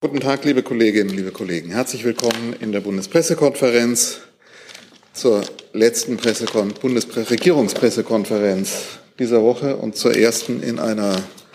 Guten Tag, liebe Kolleginnen, liebe Kollegen. Herzlich willkommen in der Bundespressekonferenz zur letzten Regierungspressekonferenz dieser Woche und zur ersten in einer,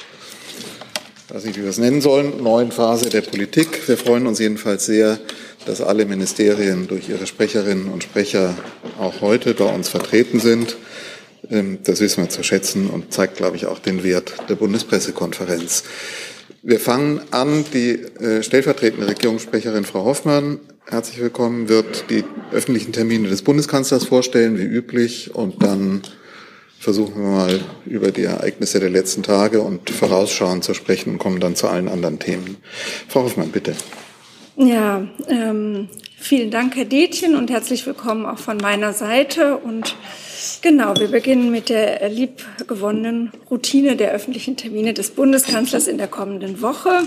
ich weiß nicht, wie wir es nennen sollen, neuen Phase der Politik. Wir freuen uns jedenfalls sehr, dass alle Ministerien durch ihre Sprecherinnen und Sprecher auch heute bei uns vertreten sind. Das wissen wir zu schätzen und zeigt, glaube ich, auch den Wert der Bundespressekonferenz. Wir fangen an. Die stellvertretende Regierungssprecherin Frau Hoffmann, herzlich willkommen, wird die öffentlichen Termine des Bundeskanzlers vorstellen, wie üblich. Und dann versuchen wir mal über die Ereignisse der letzten Tage und vorausschauend zu sprechen und kommen dann zu allen anderen Themen. Frau Hoffmann, bitte. Ja, vielen Dank, Herr Detjen, und herzlich willkommen auch von meiner Seite. Und genau, wir beginnen mit der liebgewonnenen Routine der öffentlichen Termine des Bundeskanzlers in der kommenden Woche.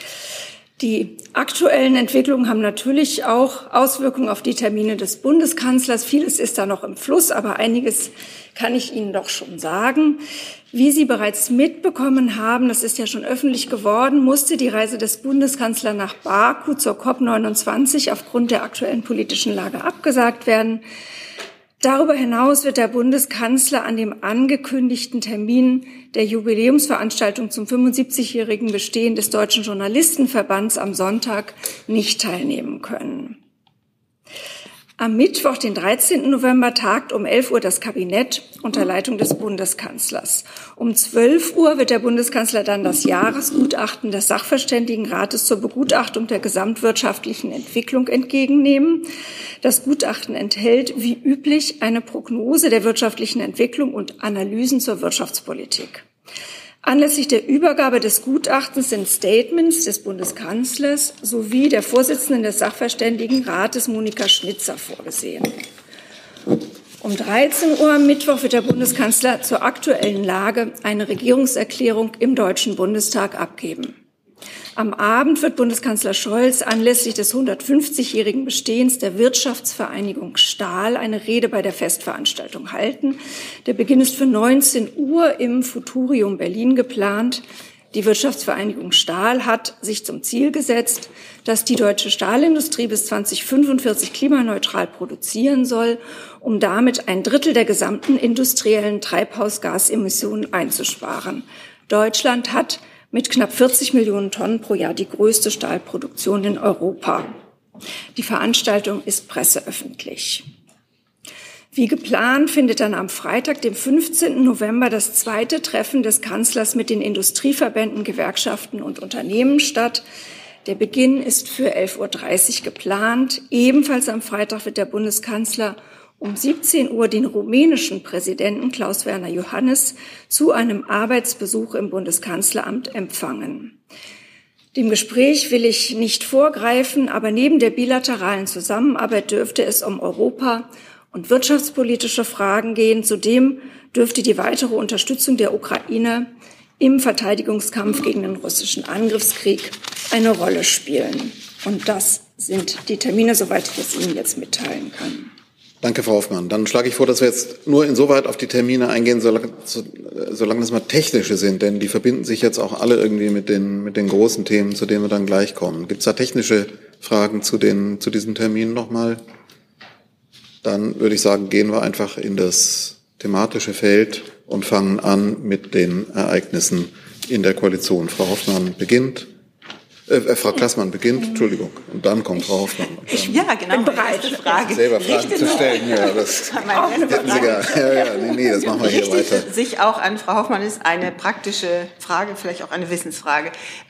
Die aktuellen Entwicklungen haben natürlich auch Auswirkungen auf die Termine des Bundeskanzlers. Vieles ist da noch im Fluss, aber einiges kann ich Ihnen doch schon sagen. Wie Sie bereits mitbekommen haben, das ist ja schon öffentlich geworden, musste die Reise des Bundeskanzlers nach Baku zur COP29 aufgrund der aktuellen politischen Lage abgesagt werden. Darüber hinaus wird der Bundeskanzler an dem angekündigten Termin der Jubiläumsveranstaltung zum 75-jährigen Bestehen des Deutschen Journalistenverbands am Sonntag nicht teilnehmen können. Am Mittwoch, den 13. November, tagt um 11 Uhr das Kabinett unter Leitung des Bundeskanzlers. Um 12 Uhr wird der Bundeskanzler dann das Jahresgutachten des Sachverständigenrates zur Begutachtung der gesamtwirtschaftlichen Entwicklung entgegennehmen. Das Gutachten enthält, wie üblich, eine Prognose der wirtschaftlichen Entwicklung und Analysen zur Wirtschaftspolitik. Anlässlich der Übergabe des Gutachtens sind Statements des Bundeskanzlers sowie der Vorsitzenden des Sachverständigenrates Monika Schnitzer vorgesehen. Um 13 Uhr am Mittwoch wird der Bundeskanzler zur aktuellen Lage eine Regierungserklärung im Deutschen Bundestag abgeben. Am Abend wird Bundeskanzler Scholz anlässlich des 150-jährigen Bestehens der Wirtschaftsvereinigung Stahl eine Rede bei der Festveranstaltung halten. Der Beginn ist für 19 Uhr im Futurium Berlin geplant. Die Wirtschaftsvereinigung Stahl hat sich zum Ziel gesetzt, dass die deutsche Stahlindustrie bis 2045 klimaneutral produzieren soll, um damit 1/3 der gesamten industriellen Treibhausgasemissionen einzusparen. Deutschland hat mit knapp 40 Millionen Tonnen pro Jahr die größte Stahlproduktion in Europa. Die Veranstaltung ist presseöffentlich. Wie geplant findet dann am Freitag, dem 15. November, das zweite Treffen des Kanzlers mit den Industrieverbänden, Gewerkschaften und Unternehmen statt. Der Beginn ist für 11.30 Uhr geplant. Ebenfalls am Freitag wird der Bundeskanzler um 17 Uhr den rumänischen Präsidenten Klaus-Werner Iohannis zu einem Arbeitsbesuch im Bundeskanzleramt empfangen. Dem Gespräch will ich nicht vorgreifen, aber neben der bilateralen Zusammenarbeit dürfte es um Europa- und wirtschaftspolitische Fragen gehen. Zudem dürfte die weitere Unterstützung der Ukraine im Verteidigungskampf gegen den russischen Angriffskrieg eine Rolle spielen. Und das sind die Termine, soweit ich es Ihnen jetzt mitteilen kann. Danke, Frau Hoffmann. Dann schlage ich vor, dass wir jetzt nur insoweit auf die Termine eingehen, solange das mal technische sind, denn die verbinden sich jetzt auch alle irgendwie mit den großen Themen, zu denen wir dann gleich kommen. Gibt es da technische Fragen zu diesem Termin nochmal? Dann würde ich sagen, gehen wir einfach in das thematische Feld und fangen an mit den Ereignissen in der Koalition. Frau Hoffmann beginnt. Frau Klaßmann beginnt, Entschuldigung, und dann kommt Frau Hoffmann. Ja, genau. Bin bereit, Frage. Selber Fragen zu stellen. Ja, das das machen wir hier weiter. Sich auch an Frau Hoffmann ist eine praktische Frage, vielleicht auch eine Wissensfrage.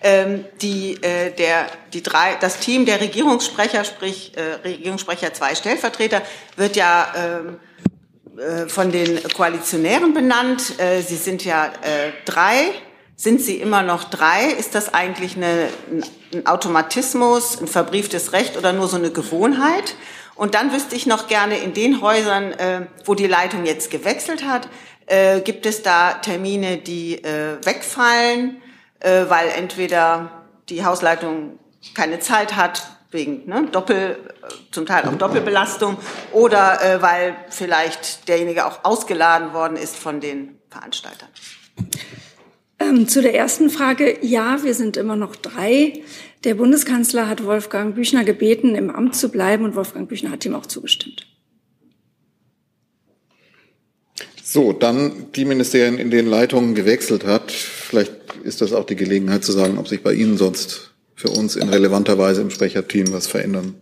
Das Team der Regierungssprecher, sprich Regierungssprecher 2 Stellvertreter, wird ja von den Koalitionären benannt. Sie sind ja 3. Sind Sie immer noch 3? Ist das eigentlich ein Automatismus, ein verbrieftes Recht oder nur so eine Gewohnheit? Und dann wüsste ich noch gerne, in den Häusern, wo die Leitung jetzt gewechselt hat, gibt es da Termine, die wegfallen, weil entweder die Hausleitung keine Zeit hat, wegen zum Teil auch Doppelbelastung, oder weil vielleicht derjenige auch ausgeladen worden ist von den Veranstaltern. Zu der ersten Frage, ja, wir sind immer noch 3. Der Bundeskanzler hat Wolfgang Büchner gebeten, im Amt zu bleiben, und Wolfgang Büchner hat ihm auch zugestimmt. So, dann die Ministerien, in denen Leitungen gewechselt hat. Vielleicht ist das auch die Gelegenheit zu sagen, ob sich bei Ihnen sonst für uns in relevanter Weise im Sprecherteam was verändert.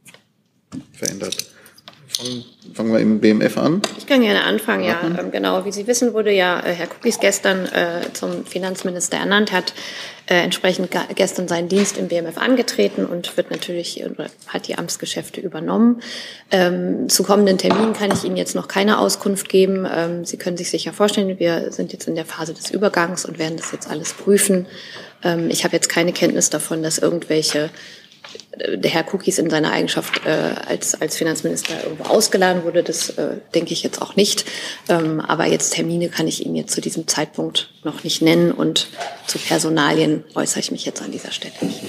Fangen wir im BMF an. Ich kann gerne anfangen, ja. Genau, wie Sie wissen, wurde ja Herr Kukis gestern zum Finanzminister ernannt, hat entsprechend gestern seinen Dienst im BMF angetreten und hat die Amtsgeschäfte übernommen. Zu kommenden Terminen kann ich Ihnen jetzt noch keine Auskunft geben. Sie können sich sicher vorstellen, wir sind jetzt in der Phase des Übergangs und werden das jetzt alles prüfen. Ich habe jetzt keine Kenntnis davon, dass der Herr Kukis in seiner Eigenschaft als Finanzminister irgendwo ausgeladen wurde. Das denke ich jetzt auch nicht. Aber jetzt Termine kann ich Ihnen jetzt zu diesem Zeitpunkt noch nicht nennen, und zu Personalien äußere ich mich jetzt an dieser Stelle nicht.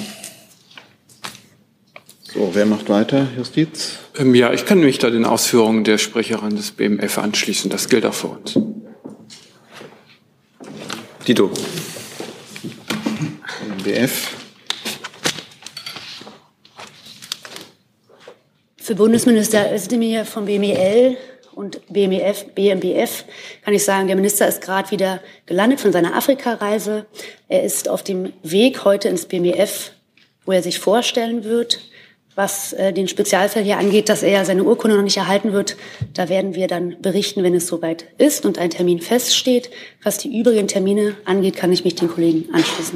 So, wer macht weiter? Justiz? Ja, ich kann mich da den Ausführungen der Sprecherin des BMF anschließen. Das gilt auch für uns. Dito. BF. Für Bundesminister Özdemir vom BMEL und BMBF kann ich sagen, der Minister ist gerade wieder gelandet von seiner Afrikareise. Er ist auf dem Weg heute ins BMEF, wo er sich vorstellen wird. Was den Spezialfall hier angeht, dass er seine Urkunde noch nicht erhalten wird, da werden wir dann berichten, wenn es soweit ist und ein Termin feststeht. Was die übrigen Termine angeht, kann ich mich den Kollegen anschließen.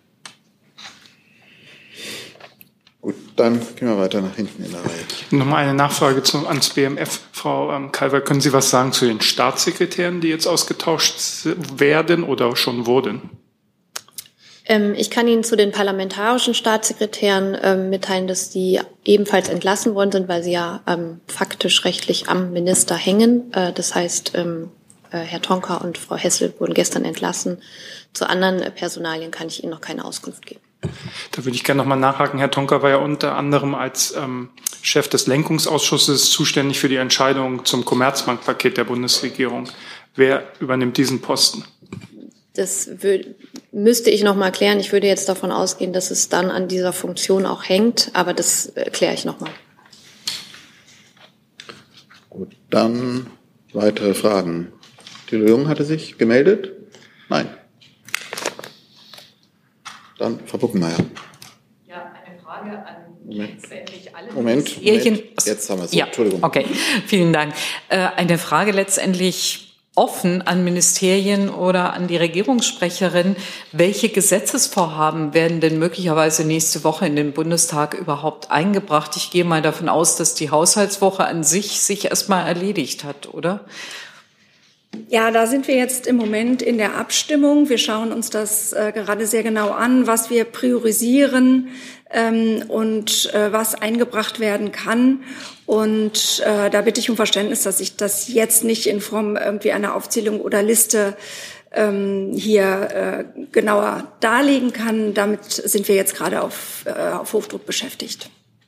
Gut, dann gehen wir weiter nach hinten in der Reihe. Nochmal eine Nachfrage ans BMF. Frau Calver, können Sie was sagen zu den Staatssekretären, die jetzt ausgetauscht werden oder schon wurden? Ich kann Ihnen zu den parlamentarischen Staatssekretären mitteilen, dass die ebenfalls entlassen worden sind, weil sie ja faktisch rechtlich am Minister hängen. Das heißt, Herr Tonka und Frau Hessel wurden gestern entlassen. Zu anderen Personalien kann ich Ihnen noch keine Auskunft geben. Da würde ich gerne nochmal nachhaken. Herr Tonka war ja unter anderem als Chef des Lenkungsausschusses zuständig für die Entscheidung zum Commerzbankpaket der Bundesregierung. Wer übernimmt diesen Posten? Das müsste ich noch mal klären. Ich würde jetzt davon ausgehen, dass es dann an dieser Funktion auch hängt, aber das kläre ich noch mal. Gut, dann weitere Fragen. Thilo Jung hatte sich gemeldet? Nein. Dann Frau Buckenmeier. Ja, eine Frage an letztendlich alle Moment. Jetzt haben wir es. Ja, Entschuldigung. Okay, vielen Dank. Eine Frage letztendlich offen an Ministerien oder an die Regierungssprecherin. Welche Gesetzesvorhaben werden denn möglicherweise nächste Woche in den Bundestag überhaupt eingebracht? Ich gehe mal davon aus, dass die Haushaltswoche an sich erstmal erledigt hat, oder? Ja, da sind wir jetzt im Moment in der Abstimmung. Wir schauen uns das gerade sehr genau an, was wir priorisieren und was eingebracht werden kann. Und da bitte ich um Verständnis, dass ich das jetzt nicht in Form irgendwie einer Aufzählung oder Liste hier genauer darlegen kann. Damit sind wir jetzt gerade auf Hochdruck beschäftigt.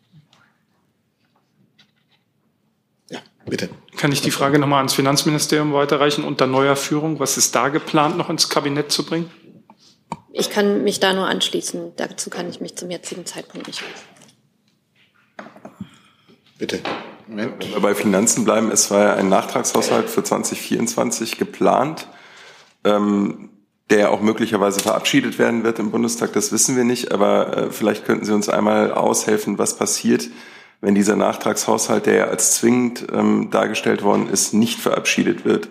Ja, bitte. Kann ich die Frage nochmal ans Finanzministerium weiterreichen unter neuer Führung? Was ist da geplant, noch ins Kabinett zu bringen? Ich kann mich da nur anschließen. Dazu kann ich mich zum jetzigen Zeitpunkt nicht äußern. Bitte. Moment. Wenn wir bei Finanzen bleiben, es war ja ein Nachtragshaushalt für 2024 geplant, der auch möglicherweise verabschiedet werden wird im Bundestag. Das wissen wir nicht, aber vielleicht könnten Sie uns einmal aushelfen, was passiert, wenn dieser Nachtragshaushalt, der ja als zwingend dargestellt worden ist, nicht verabschiedet wird.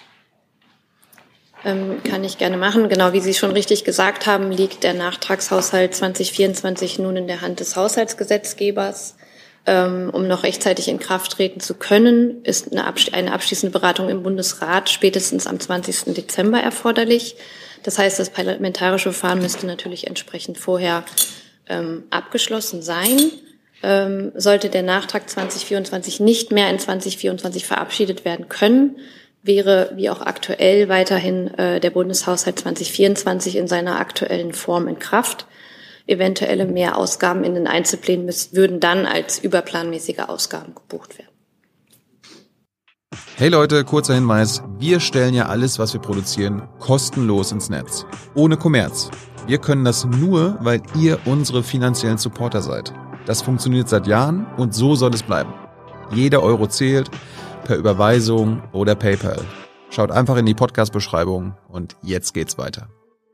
Kann ich gerne machen. Genau wie Sie schon richtig gesagt haben, liegt der Nachtragshaushalt 2024 nun in der Hand des Haushaltsgesetzgebers. Um noch rechtzeitig in Kraft treten zu können, ist eine abschließende Beratung im Bundesrat spätestens am 20. Dezember erforderlich. Das heißt, das parlamentarische Verfahren müsste natürlich entsprechend vorher abgeschlossen sein. Sollte der Nachtrag 2024 nicht mehr in 2024 verabschiedet werden können, wäre wie auch aktuell weiterhin der Bundeshaushalt 2024 in seiner aktuellen Form in Kraft. Eventuelle Mehrausgaben in den Einzelplänen würden dann als überplanmäßige Ausgaben gebucht werden. Hey Leute, kurzer Hinweis. Wir stellen ja alles, was wir produzieren, kostenlos ins Netz. Ohne Kommerz. Wir können das nur, weil ihr unsere finanziellen Supporter seid. Das funktioniert seit Jahren und so soll es bleiben. Jeder Euro zählt, per Überweisung oder PayPal. Schaut einfach in die Podcast-Beschreibung und jetzt geht's weiter.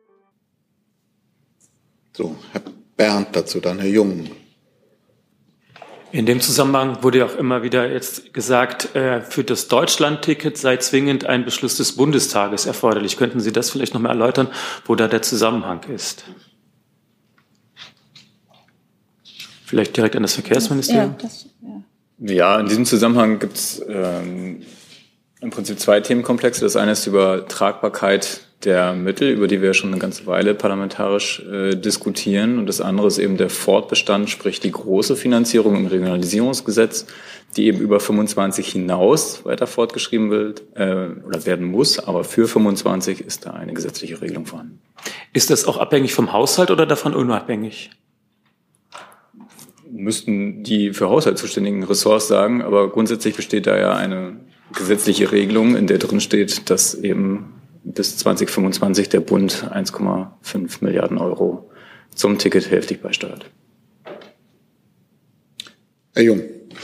So, Herr Berndt dazu, dann Herr Jung. In dem Zusammenhang wurde ja auch immer wieder jetzt gesagt, für das Deutschland-Ticket sei zwingend ein Beschluss des Bundestages erforderlich. Könnten Sie das vielleicht noch mal erläutern, wo da der Zusammenhang ist? Vielleicht direkt an das Verkehrsministerium? Ja, in diesem Zusammenhang gibt es im Prinzip zwei Themenkomplexe. Das eine ist die Übertragbarkeit der Mittel, über die wir schon eine ganze Weile parlamentarisch diskutieren. Und das andere ist eben der Fortbestand, sprich die große Finanzierung im Regionalisierungsgesetz, die eben über 25 hinaus weiter fortgeschrieben wird oder werden muss. Aber für 25 ist da eine gesetzliche Regelung vorhanden. Ist das auch abhängig vom Haushalt oder davon unabhängig? Müssten die für Haushalt zuständigen Ressorts sagen. Aber grundsätzlich besteht da ja eine gesetzliche Regelung, in der drin steht, dass eben bis 2025 der Bund 1,5 Milliarden Euro zum Ticket hälftig beisteuert. Herr Jung.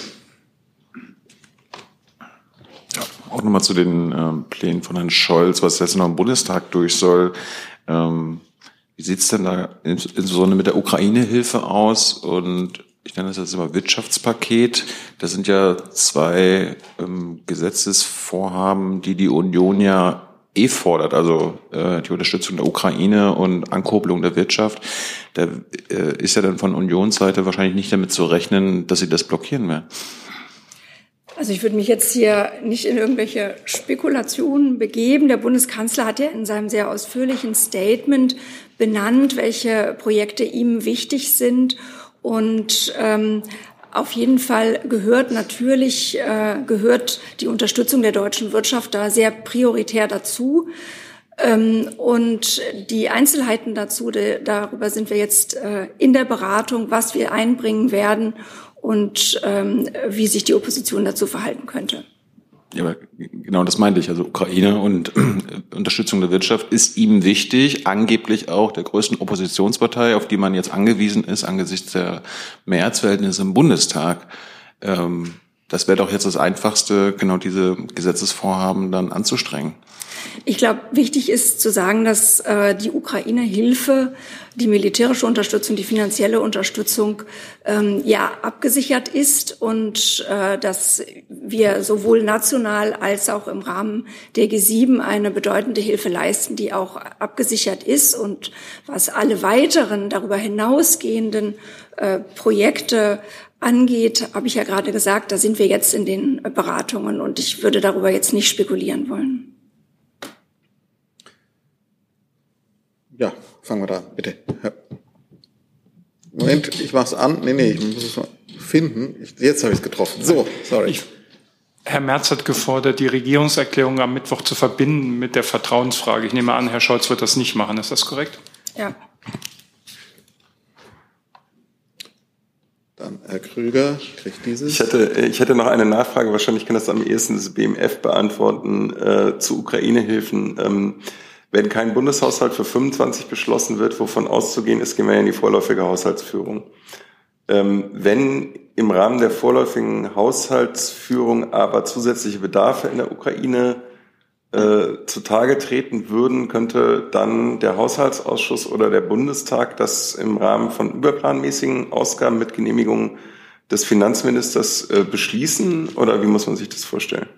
Ja, auch nochmal zu den Plänen von Herrn Scholz, was jetzt noch im Bundestag durch soll. Wie sieht's denn da insbesondere mit der Ukraine-Hilfe aus? Und ich nenne das jetzt immer Wirtschaftspaket. Das sind ja zwei Gesetzesvorhaben, die Union ja fordert, also die Unterstützung der Ukraine und Ankurbelung der Wirtschaft. Da ist ja dann von Unionsseite wahrscheinlich nicht damit zu rechnen, dass sie das blockieren werden. Also ich würde mich jetzt hier nicht in irgendwelche Spekulationen begeben. Der Bundeskanzler hat ja in seinem sehr ausführlichen Statement benannt, welche Projekte ihm wichtig sind. Und auf jeden Fall gehört die Unterstützung der deutschen Wirtschaft da sehr prioritär dazu. Und die Einzelheiten dazu, darüber sind wir jetzt in der Beratung, was wir einbringen werden und wie sich die Opposition dazu verhalten könnte. Ja, aber genau das meinte ich. Also Ukraine und Unterstützung der Wirtschaft ist ihm wichtig, angeblich auch der größten Oppositionspartei, auf die man jetzt angewiesen ist angesichts der Mehrheitsverhältnisse im Bundestag. Das wäre doch jetzt das Einfachste, genau diese Gesetzesvorhaben dann anzustrengen. Ich glaube, wichtig ist zu sagen, dass die Ukraine-Hilfe, die militärische Unterstützung, die finanzielle Unterstützung abgesichert ist und dass wir sowohl national als auch im Rahmen der G7 eine bedeutende Hilfe leisten, die auch abgesichert ist. Und was alle weiteren darüber hinausgehenden Projekte angeht, habe ich ja gerade gesagt, da sind wir jetzt in den Beratungen und ich würde darüber jetzt nicht spekulieren wollen. Ja, fangen wir da, bitte. Moment, ich mach's an. Nee, ich muss es mal finden. Jetzt habe ich es getroffen. So, sorry. Herr Merz hat gefordert, die Regierungserklärung am Mittwoch zu verbinden mit der Vertrauensfrage. Ich nehme an, Herr Scholz wird das nicht machen. Ist das korrekt? Ja. Dann Herr Krüger kriegt dieses. Ich hätte noch eine Nachfrage. Wahrscheinlich kann das am ehesten das BMF beantworten zu Ukraine-Hilfen. Wenn kein Bundeshaushalt für 25 beschlossen wird, wovon auszugehen ist, gehen wir in die vorläufige Haushaltsführung. Wenn im Rahmen der vorläufigen Haushaltsführung aber zusätzliche Bedarfe in der Ukraine zutage treten würden, könnte dann der Haushaltsausschuss oder der Bundestag das im Rahmen von überplanmäßigen Ausgaben mit Genehmigung des Finanzministers beschließen? Oder wie muss man sich das vorstellen?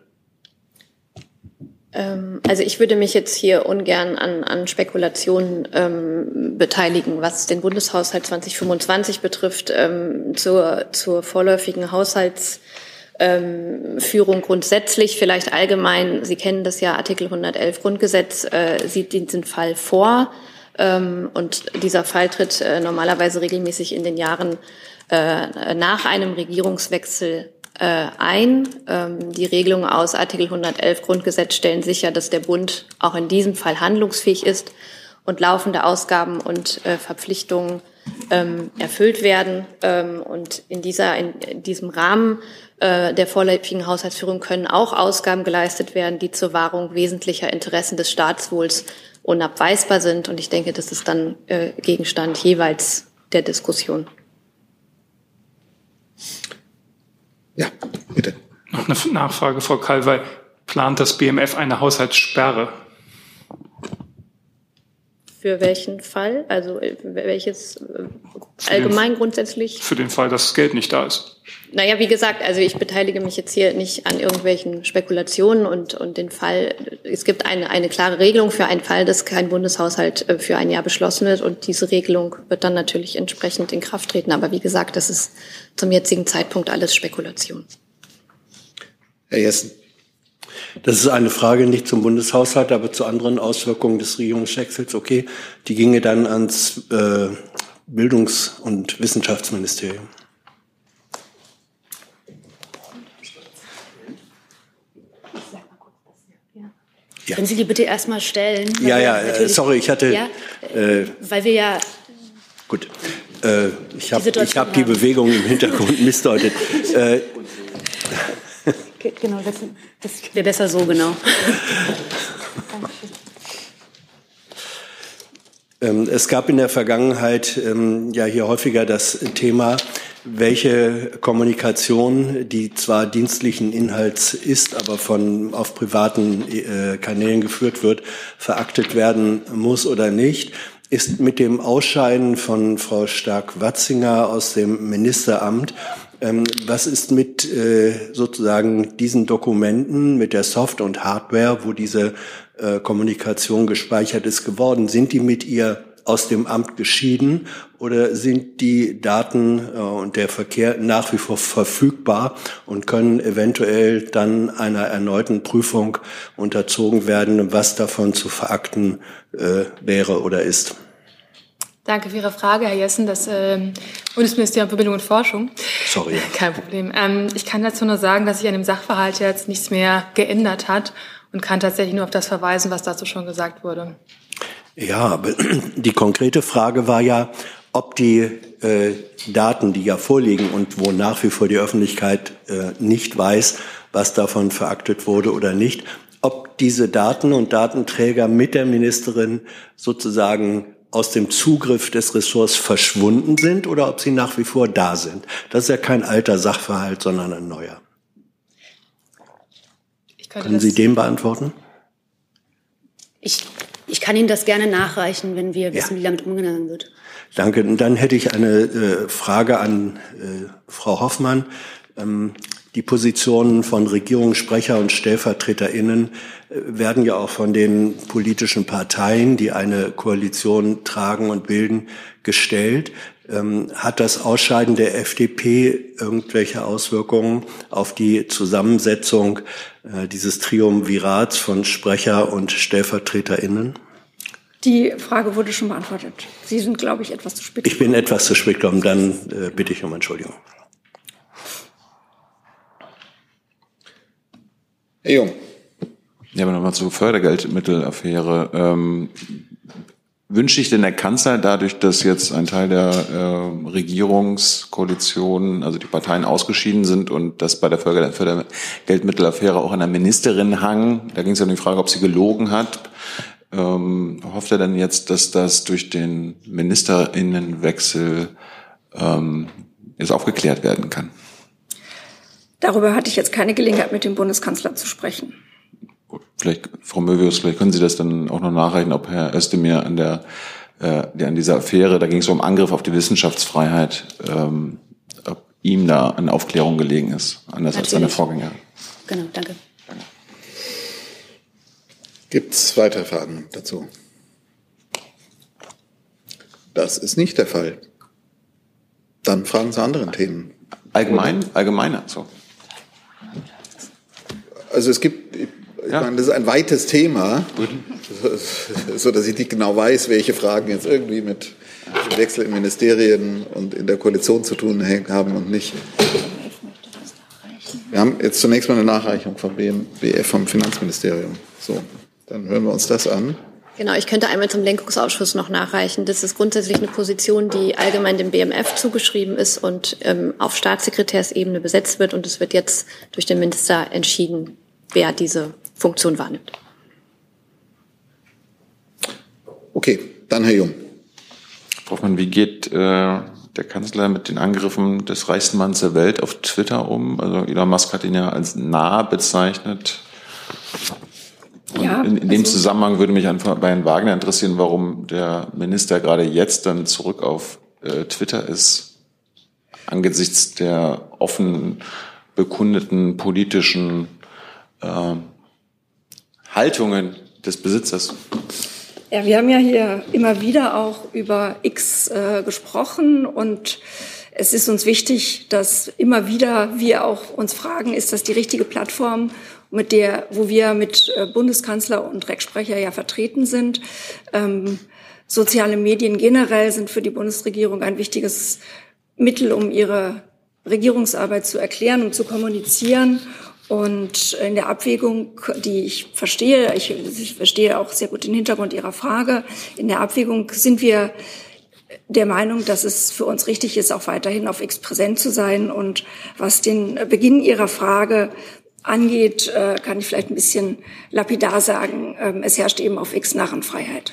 Also ich würde mich jetzt hier ungern an Spekulationen beteiligen, was den Bundeshaushalt 2025 betrifft, zur vorläufigen Haushaltsführung grundsätzlich, vielleicht allgemein. Sie kennen das ja, Artikel 111 Grundgesetz sieht diesen Fall vor und dieser Fall tritt normalerweise regelmäßig in den Jahren nach einem Regierungswechsel ein. Die Regelungen aus Artikel 111 Grundgesetz stellen sicher, dass der Bund auch in diesem Fall handlungsfähig ist und laufende Ausgaben und Verpflichtungen erfüllt werden. Und in diesem Rahmen der vorläufigen Haushaltsführung können auch Ausgaben geleistet werden, die zur Wahrung wesentlicher Interessen des Staatswohls unabweisbar sind. Und ich denke, das ist dann Gegenstand jeweils der Diskussion. Ja, bitte. Noch eine Nachfrage, Frau Kalwey. Plant das BMF eine Haushaltssperre? Für welchen Fall? Also welches allgemein grundsätzlich? Für den Fall, dass das Geld nicht da ist. Naja, wie gesagt, also ich beteilige mich jetzt hier nicht an irgendwelchen Spekulationen und den Fall, es gibt eine klare Regelung für einen Fall, dass kein Bundeshaushalt für ein Jahr beschlossen wird und diese Regelung wird dann natürlich entsprechend in Kraft treten. Aber wie gesagt, das ist zum jetzigen Zeitpunkt alles Spekulation. Herr Jessen. Das ist eine Frage nicht zum Bundeshaushalt, aber zu anderen Auswirkungen des Regierungswechsels. Okay, die ginge dann ans Bildungs- und Wissenschaftsministerium. Ja. Können Sie die bitte erstmal stellen? Sorry, ich hatte... Ja, weil wir ja... Gut, ich hab die Bewegung im Hintergrund missdeutet. Genau, das wäre besser so, genau. Es gab in der Vergangenheit hier häufiger das Thema, welche Kommunikation, die zwar dienstlichen Inhalts ist, aber auf privaten Kanälen geführt wird, veraktet werden muss oder nicht. Ist mit dem Ausscheiden von Frau Stark-Watzinger aus dem Ministeramt, was ist mit sozusagen diesen Dokumenten, mit der Soft- und Hardware, wo diese Kommunikation gespeichert ist, geworden? Sind die mit ihr aus dem Amt geschieden oder sind die Daten und der Verkehr nach wie vor verfügbar und können eventuell dann einer erneuten Prüfung unterzogen werden, was davon zu verakten wäre oder ist? Danke für Ihre Frage, Herr Jessen. Das Bundesministerium für Bildung und Forschung. Sorry. Kein Problem. Ich kann dazu nur sagen, dass sich an dem Sachverhalt jetzt nichts mehr geändert hat und kann tatsächlich nur auf das verweisen, was dazu schon gesagt wurde. Ja, aber die konkrete Frage war ja, ob die Daten, die ja vorliegen und wo nach wie vor die Öffentlichkeit nicht weiß, was davon veraktet wurde oder nicht, ob diese Daten und Datenträger mit der Ministerin sozusagen aus dem Zugriff des Ressorts verschwunden sind oder ob sie nach wie vor da sind. Das ist ja kein alter Sachverhalt, sondern ein neuer. Können Sie den beantworten? Ich kann Ihnen das gerne nachreichen, wenn wir wissen, wie damit umgegangen wird. Danke. Und dann hätte ich eine Frage an Frau Hoffmann. Die Positionen von Regierungssprecher und StellvertreterInnen werden ja auch von den politischen Parteien, die eine Koalition tragen und bilden, gestellt. Hat das Ausscheiden der FDP irgendwelche Auswirkungen auf die Zusammensetzung dieses Triumvirats von Sprecher und StellvertreterInnen? Die Frage wurde schon beantwortet. Sie sind, glaube ich, etwas zu spät gekommen. Ich bin etwas zu spät gekommen, dann bitte ich um Entschuldigung. Herr Jung. Ja, aber nochmal zur Fördergeldmittelaffäre. Wünsche ich denn der Kanzler dadurch, dass jetzt ein Teil der Regierungskoalition, also die Parteien ausgeschieden sind und dass bei der Fördergeldmittelaffäre auch an der Ministerin hang, da ging es ja um die Frage, ob sie gelogen hat, hofft er denn jetzt, dass das durch den Ministerinnenwechsel jetzt aufgeklärt werden kann? Darüber hatte ich jetzt keine Gelegenheit, mit dem Bundeskanzler zu sprechen. Vielleicht, Frau Möbius, vielleicht können Sie das dann auch noch nachreichen, ob Herr Özdemir an dieser Affäre, da ging es um Angriff auf die Wissenschaftsfreiheit, ob ihm da an Aufklärung gelegen ist, anders als seine Vorgänger. Genau, danke. Gibt es weitere Fragen dazu? Das ist nicht der Fall. Dann Fragen zu anderen Themen. Allgemeiner, so. Also es gibt, ich meine, das ist ein weites Thema, so dass ich nicht genau weiß, welche Fragen jetzt irgendwie mit dem Wechsel in Ministerien und in der Koalition zu tun haben und nicht. Wir haben jetzt zunächst mal eine Nachreichung vom BMF, vom Finanzministerium. So, dann hören wir uns das an. Genau, ich könnte einmal zum Lenkungsausschuss noch nachreichen. Das ist grundsätzlich eine Position, die allgemein dem BMF zugeschrieben ist und auf Staatssekretärsebene besetzt wird. Und es wird jetzt durch den Minister entschieden, wer diese Funktion wahrnimmt. Okay, dann Herr Jung. Frau Hoffmann, wie geht der Kanzler mit den Angriffen des reichsten Manns der Welt auf Twitter um? Also Elon Musk hat ihn ja als nah bezeichnet. Ja, in dem Zusammenhang würde mich bei Herrn Wagner interessieren, warum der Minister gerade jetzt dann zurück auf Twitter ist, angesichts der offen bekundeten politischen Haltungen des Besitzers. Ja, wir haben ja hier immer wieder auch über X gesprochen und es ist uns wichtig, dass immer wieder wir auch uns fragen, ist das die richtige Plattform, wo wir mit Bundeskanzler und Rechtssprecher ja vertreten sind. Soziale Medien generell sind für die Bundesregierung ein wichtiges Mittel, um ihre Regierungsarbeit zu erklären und zu kommunizieren. Und in der Abwägung, die ich verstehe auch sehr gut den Hintergrund Ihrer Frage, in der Abwägung sind wir der Meinung, dass es für uns richtig ist, auch weiterhin auf X präsent zu sein. Und was den Beginn Ihrer Frage angeht, kann ich vielleicht ein bisschen lapidar sagen, es herrscht eben auf X Narrenfreiheit.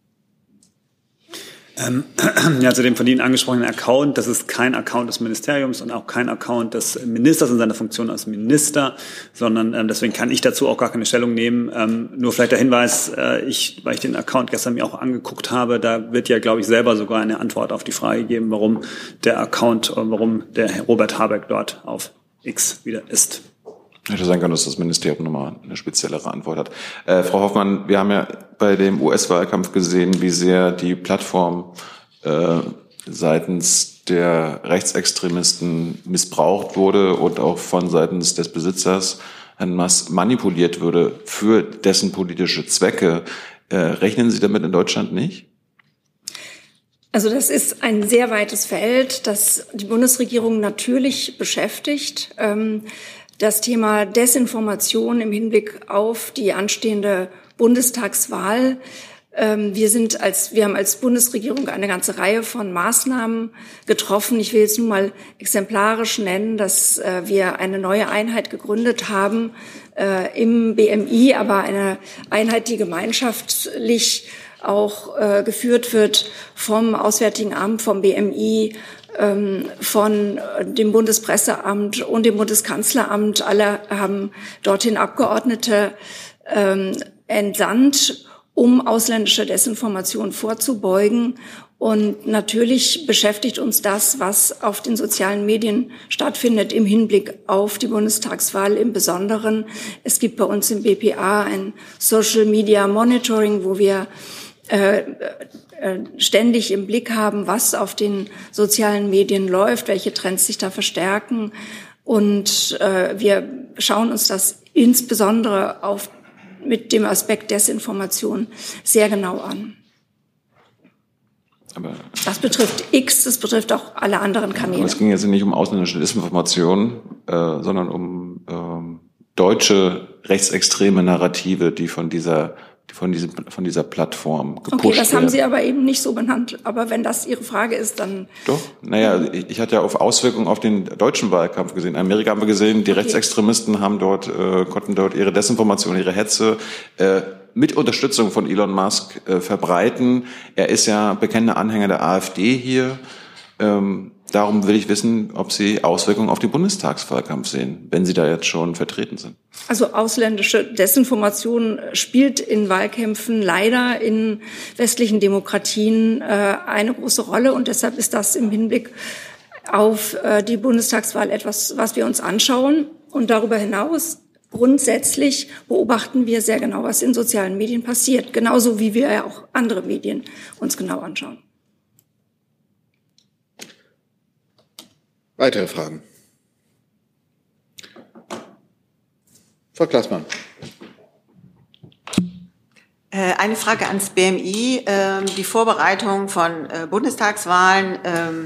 Ja, zu dem von Ihnen angesprochenen Account, das ist kein Account des Ministeriums und auch kein Account des Ministers in seiner Funktion als Minister, sondern deswegen kann ich dazu auch gar keine Stellung nehmen. Nur vielleicht der Hinweis, weil ich den Account gestern mir auch angeguckt habe, da wird ja, glaube ich, selber sogar eine Antwort auf die Frage gegeben, warum der Herr Robert Habeck dort auf X wieder ist. Hätte sein können, dass das Ministerium nochmal eine speziellere Antwort hat. Frau Hoffmann, wir haben ja bei dem US-Wahlkampf gesehen, wie sehr die Plattform seitens der Rechtsextremisten missbraucht wurde und auch von seitens des Besitzers manipuliert wurde für dessen politische Zwecke. Rechnen Sie damit in Deutschland nicht? Also das ist ein sehr weites Feld, das die Bundesregierung natürlich beschäftigt. Das Thema Desinformation im Hinblick auf die anstehende Bundestagswahl. Wir haben als Bundesregierung eine ganze Reihe von Maßnahmen getroffen. Ich will jetzt nur mal exemplarisch nennen, dass wir eine neue Einheit gegründet haben im BMI, aber eine Einheit, die gemeinschaftlich auch geführt wird vom Auswärtigen Amt, vom BMI, von dem Bundespresseamt und dem Bundeskanzleramt. Alle haben dorthin Abgeordnete entsandt, um ausländischer Desinformation vorzubeugen. Und natürlich beschäftigt uns das, was auf den sozialen Medien stattfindet, im Hinblick auf die Bundestagswahl im Besonderen. Es gibt bei uns im BPA ein Social Media Monitoring, wo wir ständig im Blick haben, was auf den sozialen Medien läuft, welche Trends sich da verstärken. Und wir schauen uns das insbesondere mit dem Aspekt Desinformation sehr genau an. Aber das betrifft X, das betrifft auch alle anderen Kanäle. Aber es ging jetzt nicht um ausländische Desinformation, sondern um deutsche rechtsextreme Narrative, die von dieser Plattform gepusht werden. Okay, das haben Sie aber eben nicht so benannt. Aber wenn das Ihre Frage ist, dann... Doch, naja, ich hatte ja auf Auswirkungen auf den deutschen Wahlkampf gesehen. In Amerika haben wir gesehen, die Rechtsextremisten haben konnten dort ihre Desinformation, ihre Hetze mit Unterstützung von Elon Musk verbreiten. Er ist ja bekennender Anhänger der AfD hier. Darum will ich wissen, ob Sie Auswirkungen auf den Bundestagswahlkampf sehen, wenn Sie da jetzt schon vertreten sind. Also ausländische Desinformation spielt in Wahlkämpfen leider in westlichen Demokratien eine große Rolle. Und deshalb ist das im Hinblick auf die Bundestagswahl etwas, was wir uns anschauen. Und darüber hinaus grundsätzlich beobachten wir sehr genau, was in sozialen Medien passiert. Genauso wie wir ja auch andere Medien uns genau anschauen. Weitere Fragen? Frau Klaßmann. Eine Frage ans BMI. Die Vorbereitung von Bundestagswahlen,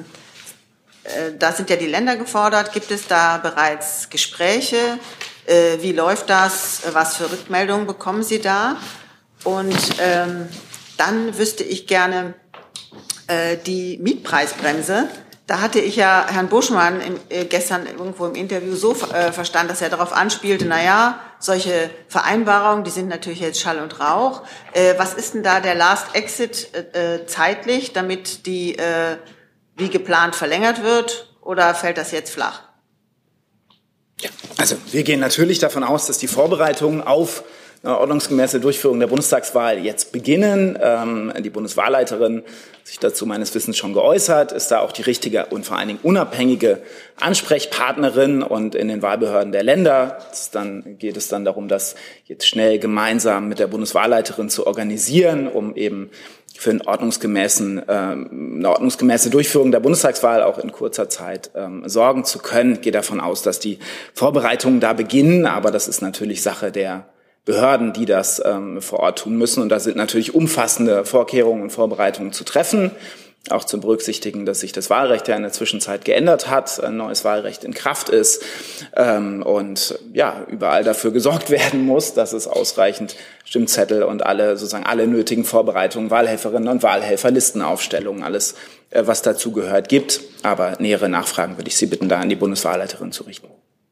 da sind ja die Länder gefordert. Gibt es da bereits Gespräche? Wie läuft das? Was für Rückmeldungen bekommen Sie da? Und Dann wüsste ich gerne die Mietpreisbremse. Da hatte ich ja Herrn Buschmann gestern irgendwo im Interview so verstanden, dass er darauf anspielte, solche Vereinbarungen, die sind natürlich jetzt Schall und Rauch. Was ist denn da der Last Exit zeitlich, damit die wie geplant verlängert wird, oder fällt das jetzt flach? Ja, also wir gehen natürlich davon aus, dass die Vorbereitungen auf eine ordnungsgemäße Durchführung der Bundestagswahl jetzt beginnen. Die Bundeswahlleiterin hat sich dazu meines Wissens schon geäußert, ist da auch die richtige und vor allen Dingen unabhängige Ansprechpartnerin, und in den Wahlbehörden der Länder geht es dann darum, das jetzt schnell gemeinsam mit der Bundeswahlleiterin zu organisieren, um eben für eine ordnungsgemäße Durchführung der Bundestagswahl auch in kurzer Zeit sorgen zu können. Ich gehe davon aus, dass die Vorbereitungen da beginnen, aber das ist natürlich Sache der Behörden, die das vor Ort tun müssen. Und da sind natürlich umfassende Vorkehrungen und Vorbereitungen zu treffen. Auch zu berücksichtigen, dass sich das Wahlrecht ja in der Zwischenzeit geändert hat, ein neues Wahlrecht in Kraft ist und ja, überall dafür gesorgt werden muss, dass es ausreichend Stimmzettel und alle nötigen Vorbereitungen, Wahlhelferinnen und Wahlhelfer, Listenaufstellungen, alles, was dazu gehört, gibt. Aber nähere Nachfragen würde ich Sie bitten, da an die Bundeswahlleiterin zu richten.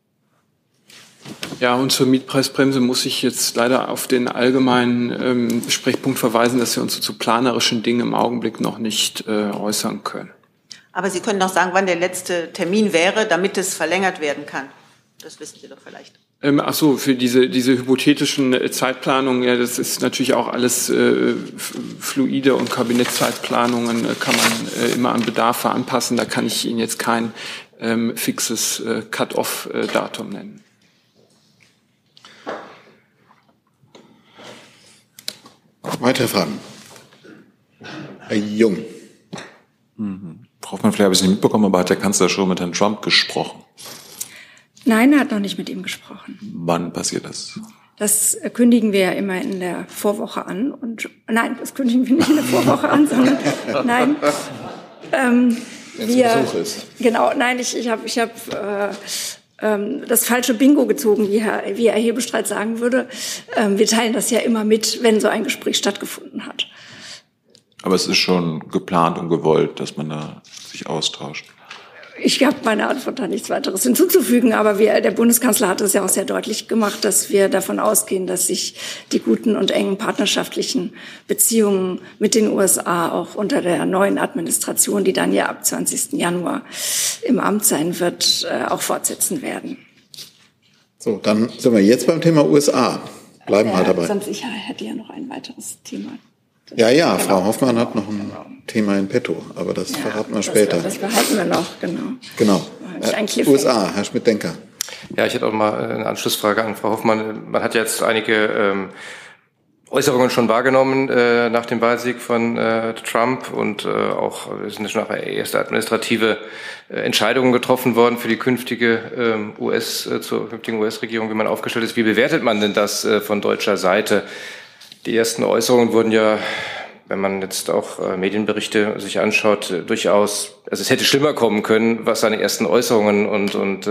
Ja, und zur Mietpreisbremse muss ich jetzt leider auf den allgemeinen Sprechpunkt verweisen, dass wir uns zu planerischen Dingen im Augenblick noch nicht äußern können. Aber Sie können doch sagen, wann der letzte Termin wäre, damit es verlängert werden kann. Das wissen Sie doch vielleicht. Ach so, für diese hypothetischen Zeitplanungen, ja, das ist natürlich auch alles fluide, und Kabinettszeitplanungen kann man immer an Bedarfe anpassen. Da kann ich Ihnen jetzt kein fixes Cut-off-Datum nennen. Weitere Fragen? Herr Jung. Frau Hoffmann, vielleicht habe ich es nicht mitbekommen, aber hat der Kanzler schon mit Herrn Trump gesprochen? Nein, er hat noch nicht mit ihm gesprochen. Wann passiert das? Das kündigen wir ja immer in der Vorwoche an. Und nein, das kündigen wir nicht in der Vorwoche an, sondern nein. Wenn es ein Besuch ist. Genau, nein, ich habe das falsche Bingo gezogen, wie Herr Hebestreit sagen würde. Wir teilen das ja immer mit, wenn so ein Gespräch stattgefunden hat. Aber es ist schon geplant und gewollt, dass man da sich austauscht. Ich habe meine Antwort da nichts weiteres hinzuzufügen, aber der Bundeskanzler hat es ja auch sehr deutlich gemacht, dass wir davon ausgehen, dass sich die guten und engen partnerschaftlichen Beziehungen mit den USA auch unter der neuen Administration, die dann ja ab 20. Januar im Amt sein wird, auch fortsetzen werden. So, dann sind wir jetzt beim Thema USA. Bleiben wir dabei. Sonst ich hätte ja noch ein weiteres Thema. Ja, genau. Frau Hoffmann hat noch ein Thema in petto, aber das verraten wir später. Das behalten wir noch, genau. Genau. USA, Herr Schmidt-Denker. Ja, ich hätte auch mal eine Anschlussfrage an Frau Hoffmann. Man hat jetzt einige Äußerungen schon wahrgenommen nach dem Wahlsieg von Trump, und auch sind schon erste administrative Entscheidungen getroffen worden für die künftige zur künftigen US-Regierung, wie man aufgestellt ist. Wie bewertet man denn das von deutscher Seite? Die ersten Äußerungen wurden ja, wenn man jetzt auch Medienberichte sich anschaut, durchaus, also es hätte schlimmer kommen können, was seine ersten Äußerungen und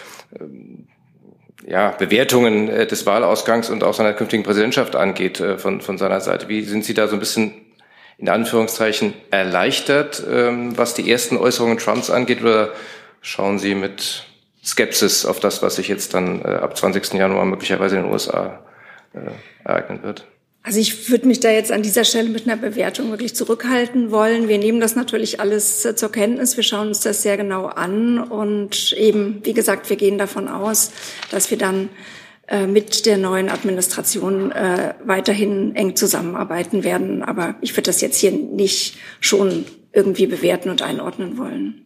Bewertungen des Wahlausgangs und auch seiner künftigen Präsidentschaft angeht von seiner Seite. Wie sind Sie da so ein bisschen in Anführungszeichen erleichtert, was die ersten Äußerungen Trumps angeht, oder schauen Sie mit Skepsis auf das, was sich jetzt dann ab 20. Januar möglicherweise in den USA ereignen wird? Also ich würde mich da jetzt an dieser Stelle mit einer Bewertung wirklich zurückhalten wollen. Wir nehmen das natürlich alles zur Kenntnis. Wir schauen uns das sehr genau an. Und eben, wie gesagt, wir gehen davon aus, dass wir dann mit der neuen Administration weiterhin eng zusammenarbeiten werden. Aber ich würde das jetzt hier nicht schon irgendwie bewerten und einordnen wollen.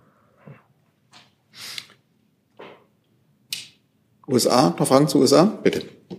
USA, noch Fragen zu USA? Bitte.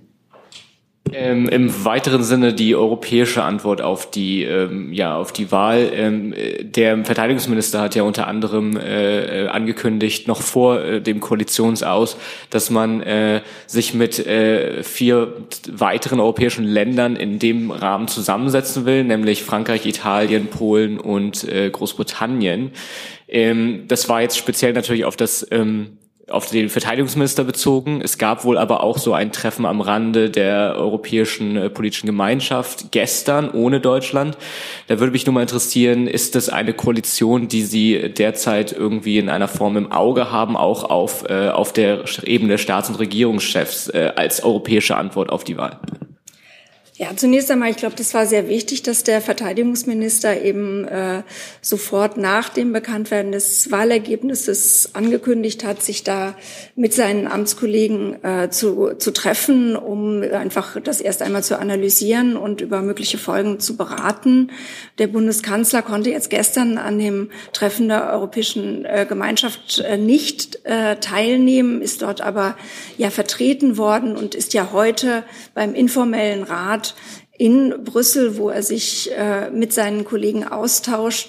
Im weiteren Sinne die europäische Antwort auf die Wahl. Der Verteidigungsminister hat ja unter anderem angekündigt, noch vor dem Koalitionsaus, dass man sich mit 4 weiteren europäischen Ländern in dem Rahmen zusammensetzen will, nämlich Frankreich, Italien, Polen und Großbritannien. Das war jetzt speziell natürlich auf das auf den Verteidigungsminister bezogen. Es gab wohl aber auch so ein Treffen am Rande der europäischen politischen Gemeinschaft gestern ohne Deutschland. Da würde mich nur mal interessieren, ist das eine Koalition, die Sie derzeit irgendwie in einer Form im Auge haben, auch auf der Ebene der Staats- und Regierungschefs als europäische Antwort auf die Wahl? Ja, zunächst einmal, ich glaube, das war sehr wichtig, dass der Verteidigungsminister eben sofort nach dem Bekanntwerden des Wahlergebnisses angekündigt hat, sich da mit seinen Amtskollegen zu treffen, um einfach das erst einmal zu analysieren und über mögliche Folgen zu beraten. Der Bundeskanzler konnte jetzt gestern an dem Treffen der Europäischen Gemeinschaft nicht teilnehmen, ist dort aber ja vertreten worden und ist ja heute beim informellen Rat in Brüssel, wo er sich mit seinen Kollegen austauscht,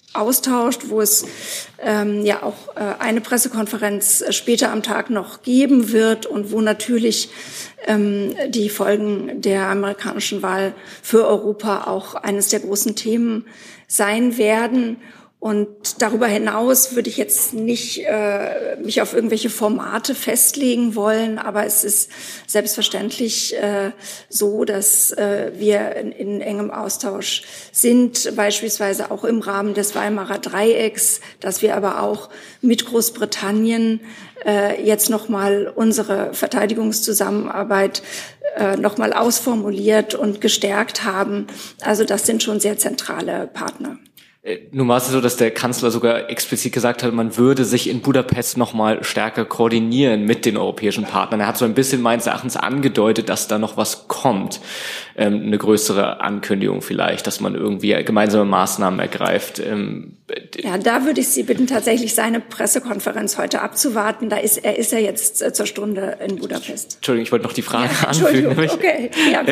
wo es ja auch eine Pressekonferenz später am Tag noch geben wird und wo natürlich die Folgen der amerikanischen Wahl für Europa auch eines der großen Themen sein werden. Und darüber hinaus würde ich jetzt nicht mich auf irgendwelche Formate festlegen wollen, aber es ist selbstverständlich so, dass wir in engem Austausch sind, beispielsweise auch im Rahmen des Weimarer Dreiecks, dass wir aber auch mit Großbritannien jetzt nochmal unsere Verteidigungszusammenarbeit nochmal ausformuliert und gestärkt haben. Also das sind schon sehr zentrale Partner. Nun war es so, dass der Kanzler sogar explizit gesagt hat, man würde sich in Budapest noch mal stärker koordinieren mit den europäischen Partnern. Er hat so ein bisschen meines Erachtens angedeutet, dass da noch was kommt. Eine größere Ankündigung vielleicht, dass man irgendwie gemeinsame Maßnahmen ergreift. Ja, da würde ich Sie bitten, tatsächlich seine Pressekonferenz heute abzuwarten. Er ist ja jetzt zur Stunde in Budapest. Entschuldigung, ich wollte noch die Frage anfügen. Nämlich, okay. Ja,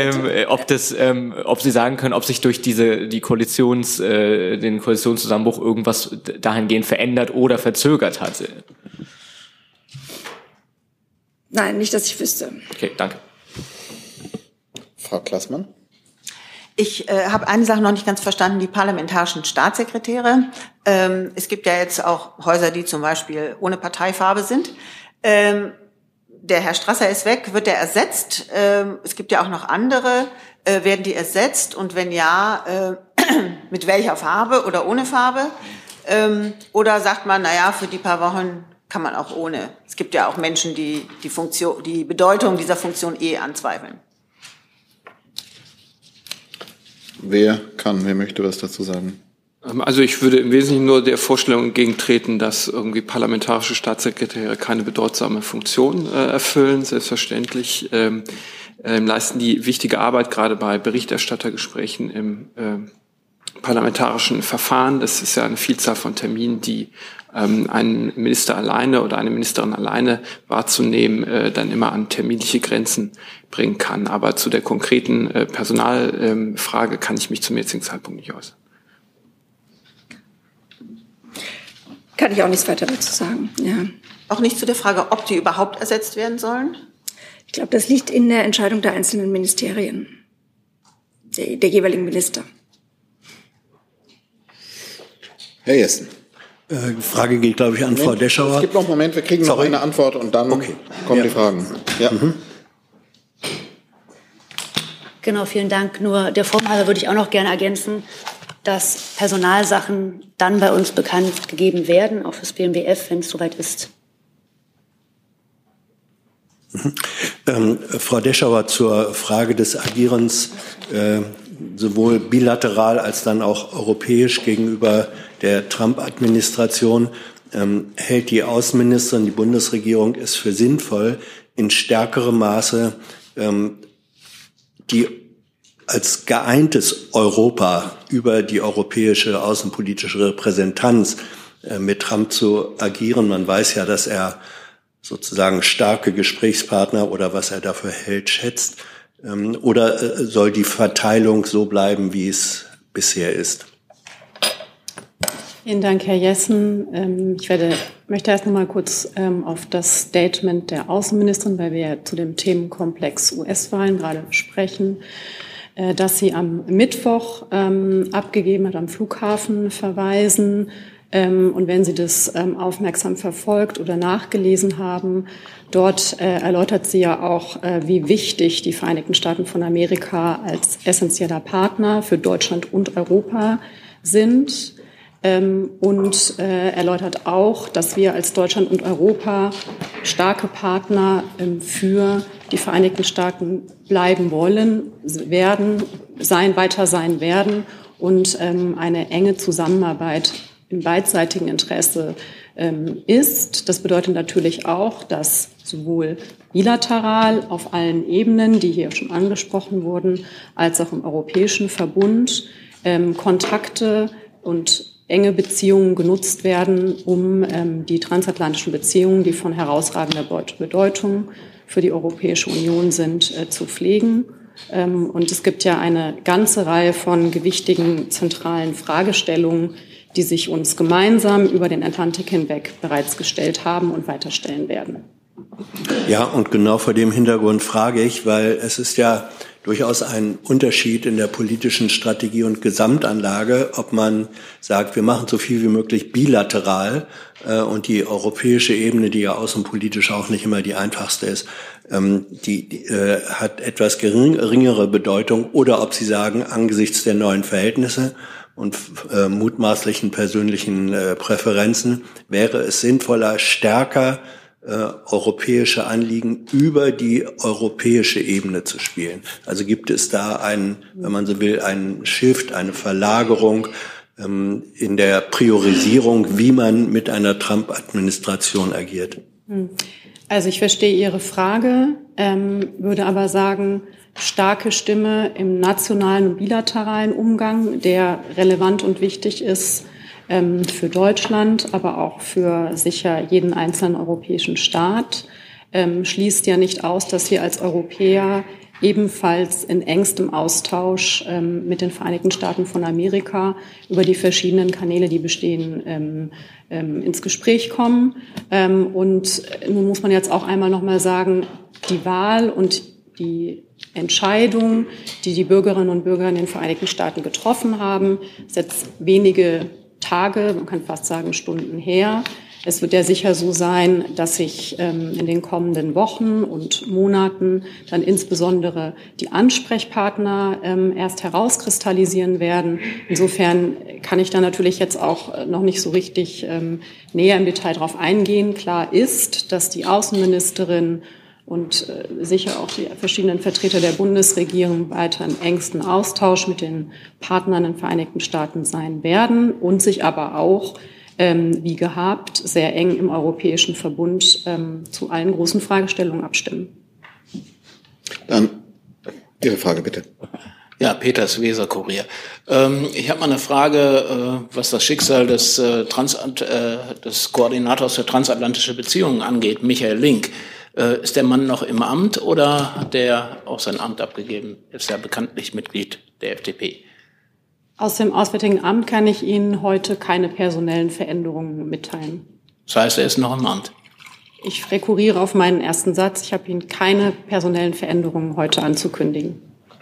ob Sie sagen können, ob sich durch den Koalitionszusammenbruch irgendwas dahingehend verändert oder verzögert hat. Nein, nicht, dass ich wüsste. Okay, danke. Frau Klaßmann. Ich habe eine Sache noch nicht ganz verstanden, die parlamentarischen Staatssekretäre. Es gibt ja jetzt auch Häuser, die zum Beispiel ohne Parteifarbe sind. Der Herr Strasser ist weg, wird der ersetzt? Es gibt ja auch noch andere. Werden die ersetzt? Und wenn ja, mit welcher Farbe oder ohne Farbe? Oder sagt man, naja, für die paar Wochen kann man auch ohne. Es gibt ja auch Menschen, die die Bedeutung dieser Funktion anzweifeln. Wer möchte was dazu sagen? Also ich würde im Wesentlichen nur der Vorstellung entgegentreten, dass irgendwie parlamentarische Staatssekretäre keine bedeutsame Funktion erfüllen. Selbstverständlich leisten die wichtige Arbeit, gerade bei Berichterstattergesprächen im parlamentarischen Verfahren. Das ist ja eine Vielzahl von Terminen, die ein Minister alleine oder eine Ministerin alleine wahrzunehmen, dann immer an terminliche Grenzen bringen kann. Aber zu der konkreten Personalfrage kann ich mich zum jetzigen Zeitpunkt nicht äußern. Kann ich auch nichts weiter dazu sagen. Ja. Auch nicht zu der Frage, ob die überhaupt ersetzt werden sollen? Ich glaube, das liegt in der Entscheidung der einzelnen Ministerien, der jeweiligen Minister. Herr Jessen. Die Frage geht, glaube ich, an Frau Deschauer. Es gibt noch einen Moment, wir kriegen noch eine Antwort und dann kommen die Fragen. Ja. Genau, vielen Dank. Nur der Form halber würde ich auch noch gerne ergänzen, dass Personalsachen dann bei uns bekannt gegeben werden, auch fürs BMWF, wenn es soweit ist. Frau Deschauer, zur Frage des Agierens sowohl bilateral als dann auch europäisch gegenüber der Trump-Administration hält die Außenministerin, die Bundesregierung es für sinnvoll, in stärkerem Maße die als geeintes Europa über die europäische außenpolitische Repräsentanz mit Trump zu agieren. Man weiß ja, dass er sozusagen starke Gesprächspartner oder was er dafür hält, schätzt. Oder soll die Verteilung so bleiben, wie es bisher ist? Vielen Dank, Herr Jessen. Ich möchte erst noch mal kurz auf das Statement der Außenministerin, weil wir ja zu dem Themenkomplex US-Wahlen gerade sprechen, dass sie am Mittwoch abgegeben hat, am Flughafen verweisen. Und wenn Sie das aufmerksam verfolgt oder nachgelesen haben, dort erläutert sie ja auch, wie wichtig die Vereinigten Staaten von Amerika als essentieller Partner für Deutschland und Europa sind. Und erläutert auch, dass wir als Deutschland und Europa starke Partner für die Vereinigten Staaten bleiben wollen, weiter sein werden und eine enge Zusammenarbeit im beidseitigen Interesse ist. Das bedeutet natürlich auch, dass sowohl bilateral auf allen Ebenen, die hier schon angesprochen wurden, als auch im Europäischen Verbund Kontakte und enge Beziehungen genutzt werden, um die transatlantischen Beziehungen, die von herausragender Bedeutung für die Europäische Union sind, zu pflegen. Und es gibt ja eine ganze Reihe von gewichtigen zentralen Fragestellungen, die sich uns gemeinsam über den Atlantik hinweg bereits gestellt haben und weiterstellen werden. Ja, und genau vor dem Hintergrund frage ich, weil es ist ja durchaus ein Unterschied in der politischen Strategie und Gesamtanlage, ob man sagt, wir machen so viel wie möglich bilateral und die europäische Ebene, die ja außenpolitisch auch nicht immer die einfachste ist, die hat etwas geringere Bedeutung, oder ob Sie sagen, angesichts der neuen Verhältnisse und mutmaßlichen persönlichen Präferenzen wäre es sinnvoller, stärker europäische Anliegen über die europäische Ebene zu spielen. Also gibt es da wenn man so will, einen Shift, eine Verlagerung in der Priorisierung, wie man mit einer Trump-Administration agiert? Also ich verstehe Ihre Frage, würde aber sagen, starke Stimme im nationalen und bilateralen Umgang, der relevant und wichtig ist für Deutschland, aber auch für sicher jeden einzelnen europäischen Staat, schließt ja nicht aus, dass wir als Europäer ebenfalls in engstem Austausch mit den Vereinigten Staaten von Amerika über die verschiedenen Kanäle, die bestehen, ins Gespräch kommen. Und nun muss man jetzt auch einmal noch mal sagen, die Wahl und die Entscheidung, die die Bürgerinnen und Bürger in den Vereinigten Staaten getroffen haben, ist jetzt wenige Tage, man kann fast sagen Stunden her. Es wird ja sicher so sein, dass sich in den kommenden Wochen und Monaten dann insbesondere die Ansprechpartner erst herauskristallisieren werden. Insofern kann ich da natürlich jetzt auch noch nicht so richtig näher im Detail drauf eingehen. Klar ist, dass die Außenministerin und sicher auch die verschiedenen Vertreter der Bundesregierung weiter im engsten Austausch mit den Partnern in den Vereinigten Staaten sein werden und sich aber auch, wie gehabt, sehr eng im Europäischen Verbund zu allen großen Fragestellungen abstimmen. Dann Ihre Frage, bitte. Ja, Peters, Weser-Kurier. Ich habe mal eine Frage, was das Schicksal des Koordinators für transatlantische Beziehungen angeht, Michael Link. Ist der Mann noch im Amt oder hat der auch sein Amt abgegeben? Ist ja bekanntlich Mitglied der FDP. Aus dem Auswärtigen Amt kann ich Ihnen heute keine personellen Veränderungen mitteilen. Das heißt, er ist noch im Amt? Ich rekurriere auf meinen ersten Satz. Ich habe Ihnen keine personellen Veränderungen heute anzukündigen.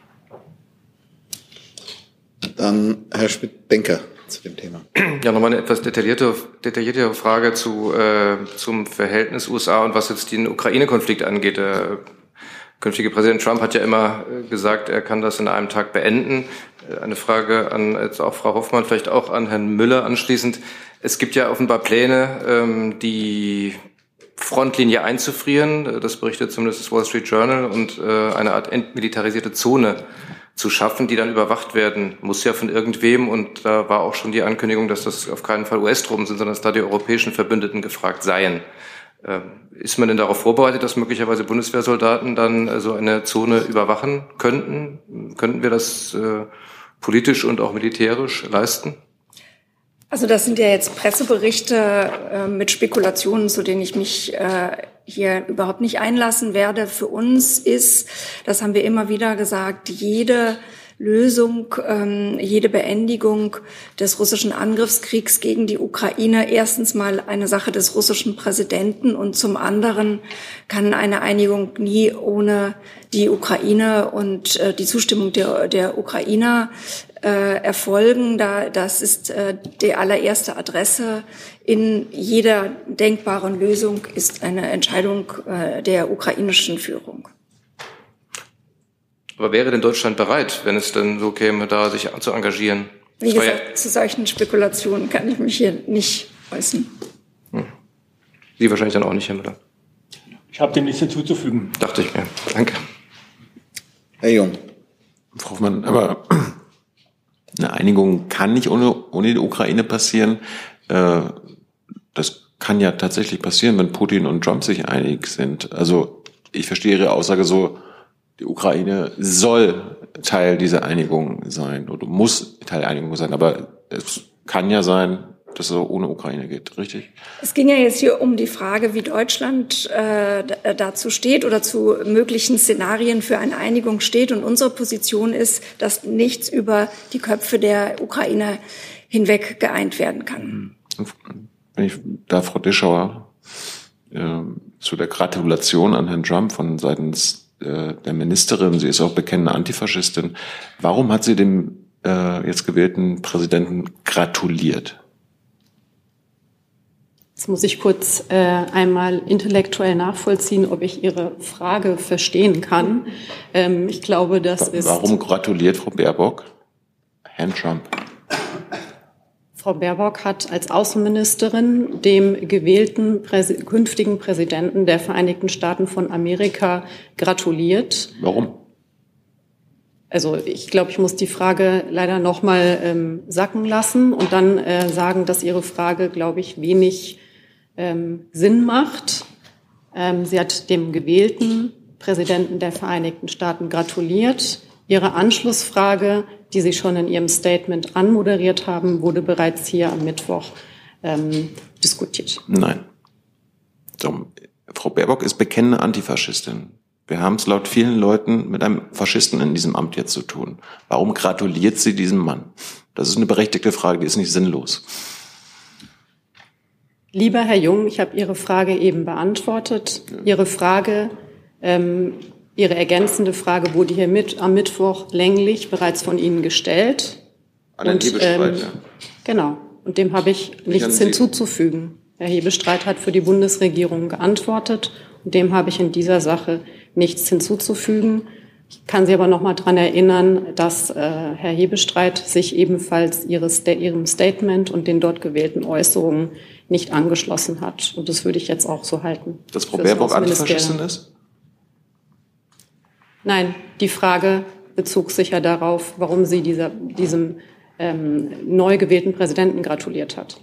Dann Herr Schmidt-Benker zu dem Thema. Ja, nochmal eine etwas detailliertere Frage zum Verhältnis USA und was jetzt den Ukraine-Konflikt angeht. Der künftige Präsident Trump hat ja immer gesagt, er kann das in einem Tag beenden. Eine Frage an jetzt auch Frau Hoffmann, vielleicht auch an Herrn Müller anschließend. Es gibt ja offenbar Pläne, die Frontlinie einzufrieren. Das berichtet zumindest das Wall Street Journal, und eine Art entmilitarisierte Zone zu schaffen, die dann überwacht werden muss, ja von irgendwem. Und da war auch schon die Ankündigung, dass das auf keinen Fall US-Truppen sind, sondern dass da die europäischen Verbündeten gefragt seien. Ist man denn darauf vorbereitet, dass möglicherweise Bundeswehrsoldaten dann so eine Zone überwachen könnten? Könnten wir das politisch und auch militärisch leisten? Also das sind ja jetzt Presseberichte mit Spekulationen, zu denen ich mich hier überhaupt nicht einlassen werde. Für uns ist, das haben wir immer wieder gesagt, jede Lösung, jede Beendigung des russischen Angriffskriegs gegen die Ukraine erstens mal eine Sache des russischen Präsidenten, und zum anderen kann eine Einigung nie ohne die Ukraine und die Zustimmung der Ukrainer erfolgen. Das ist die allererste Adresse in jeder denkbaren Lösung, ist eine Entscheidung der ukrainischen Führung. Aber wäre denn Deutschland bereit, wenn es denn so käme, da sich zu engagieren? Wie gesagt, zu solchen Spekulationen kann ich mich hier nicht äußern. Sie wahrscheinlich dann auch nicht, Herr Müller. Ich habe dem nichts hinzuzufügen. Dachte ich mir. Danke. Herr Jung. Frau Hoffmann, aber eine Einigung kann nicht ohne die Ukraine passieren. Das kann ja tatsächlich passieren, wenn Putin und Trump sich einig sind. Also ich verstehe Ihre Aussage so, die Ukraine soll Teil dieser Einigung sein oder muss Teil der Einigung sein. Aber es kann ja sein, dass es auch ohne Ukraine geht, richtig? Es ging ja jetzt hier um die Frage, wie Deutschland dazu steht oder zu möglichen Szenarien für eine Einigung steht. Und unsere Position ist, dass nichts über die Köpfe der Ukrainer hinweg geeint werden kann. Wenn ich da, Frau Dischauer, zu der Gratulation an Herrn Trump von seitens der Ministerin, sie ist auch bekennende Antifaschistin, warum hat sie dem jetzt gewählten Präsidenten gratuliert? Jetzt muss ich kurz einmal intellektuell nachvollziehen, ob ich Ihre Frage verstehen kann. Ich glaube, das ist... Warum gratuliert Frau Baerbock Herrn Trump? Frau Baerbock hat als Außenministerin dem gewählten künftigen Präsidenten der Vereinigten Staaten von Amerika gratuliert. Warum? Also ich glaube, ich muss die Frage leider noch mal sacken lassen und dann sagen, dass Ihre Frage, glaube ich, wenig Sinn macht. Sie hat dem gewählten Präsidenten der Vereinigten Staaten gratuliert. Ihre Anschlussfrage, die Sie schon in Ihrem Statement anmoderiert haben, wurde bereits hier am Mittwoch diskutiert. Nein. So, Frau Baerbock ist bekennende Antifaschistin. Wir haben es laut vielen Leuten mit einem Faschisten in diesem Amt jetzt zu tun. Warum gratuliert sie diesem Mann? Das ist eine berechtigte Frage, die ist nicht sinnlos. Lieber Herr Jung, ich habe Ihre Frage eben beantwortet. Ihre Frage, Ihre ergänzende Frage wurde hier am Mittwoch länglich bereits von Ihnen gestellt. An Herrn Hebestreit, ja. Genau. Und dem habe ich nichts hinzuzufügen. Herr Hebestreit hat für die Bundesregierung geantwortet und dem habe ich in dieser Sache nichts hinzuzufügen. Ich kann Sie aber noch mal daran erinnern, dass Herr Hebestreit sich ebenfalls Ihrem Statement und den dort gewählten Äußerungen nicht angeschlossen hat. Und das würde ich jetzt auch so halten. Dass Frau Baerbock Antifaschistin ist? Nein, die Frage bezog sich ja darauf, warum sie diesem neu gewählten Präsidenten gratuliert hat.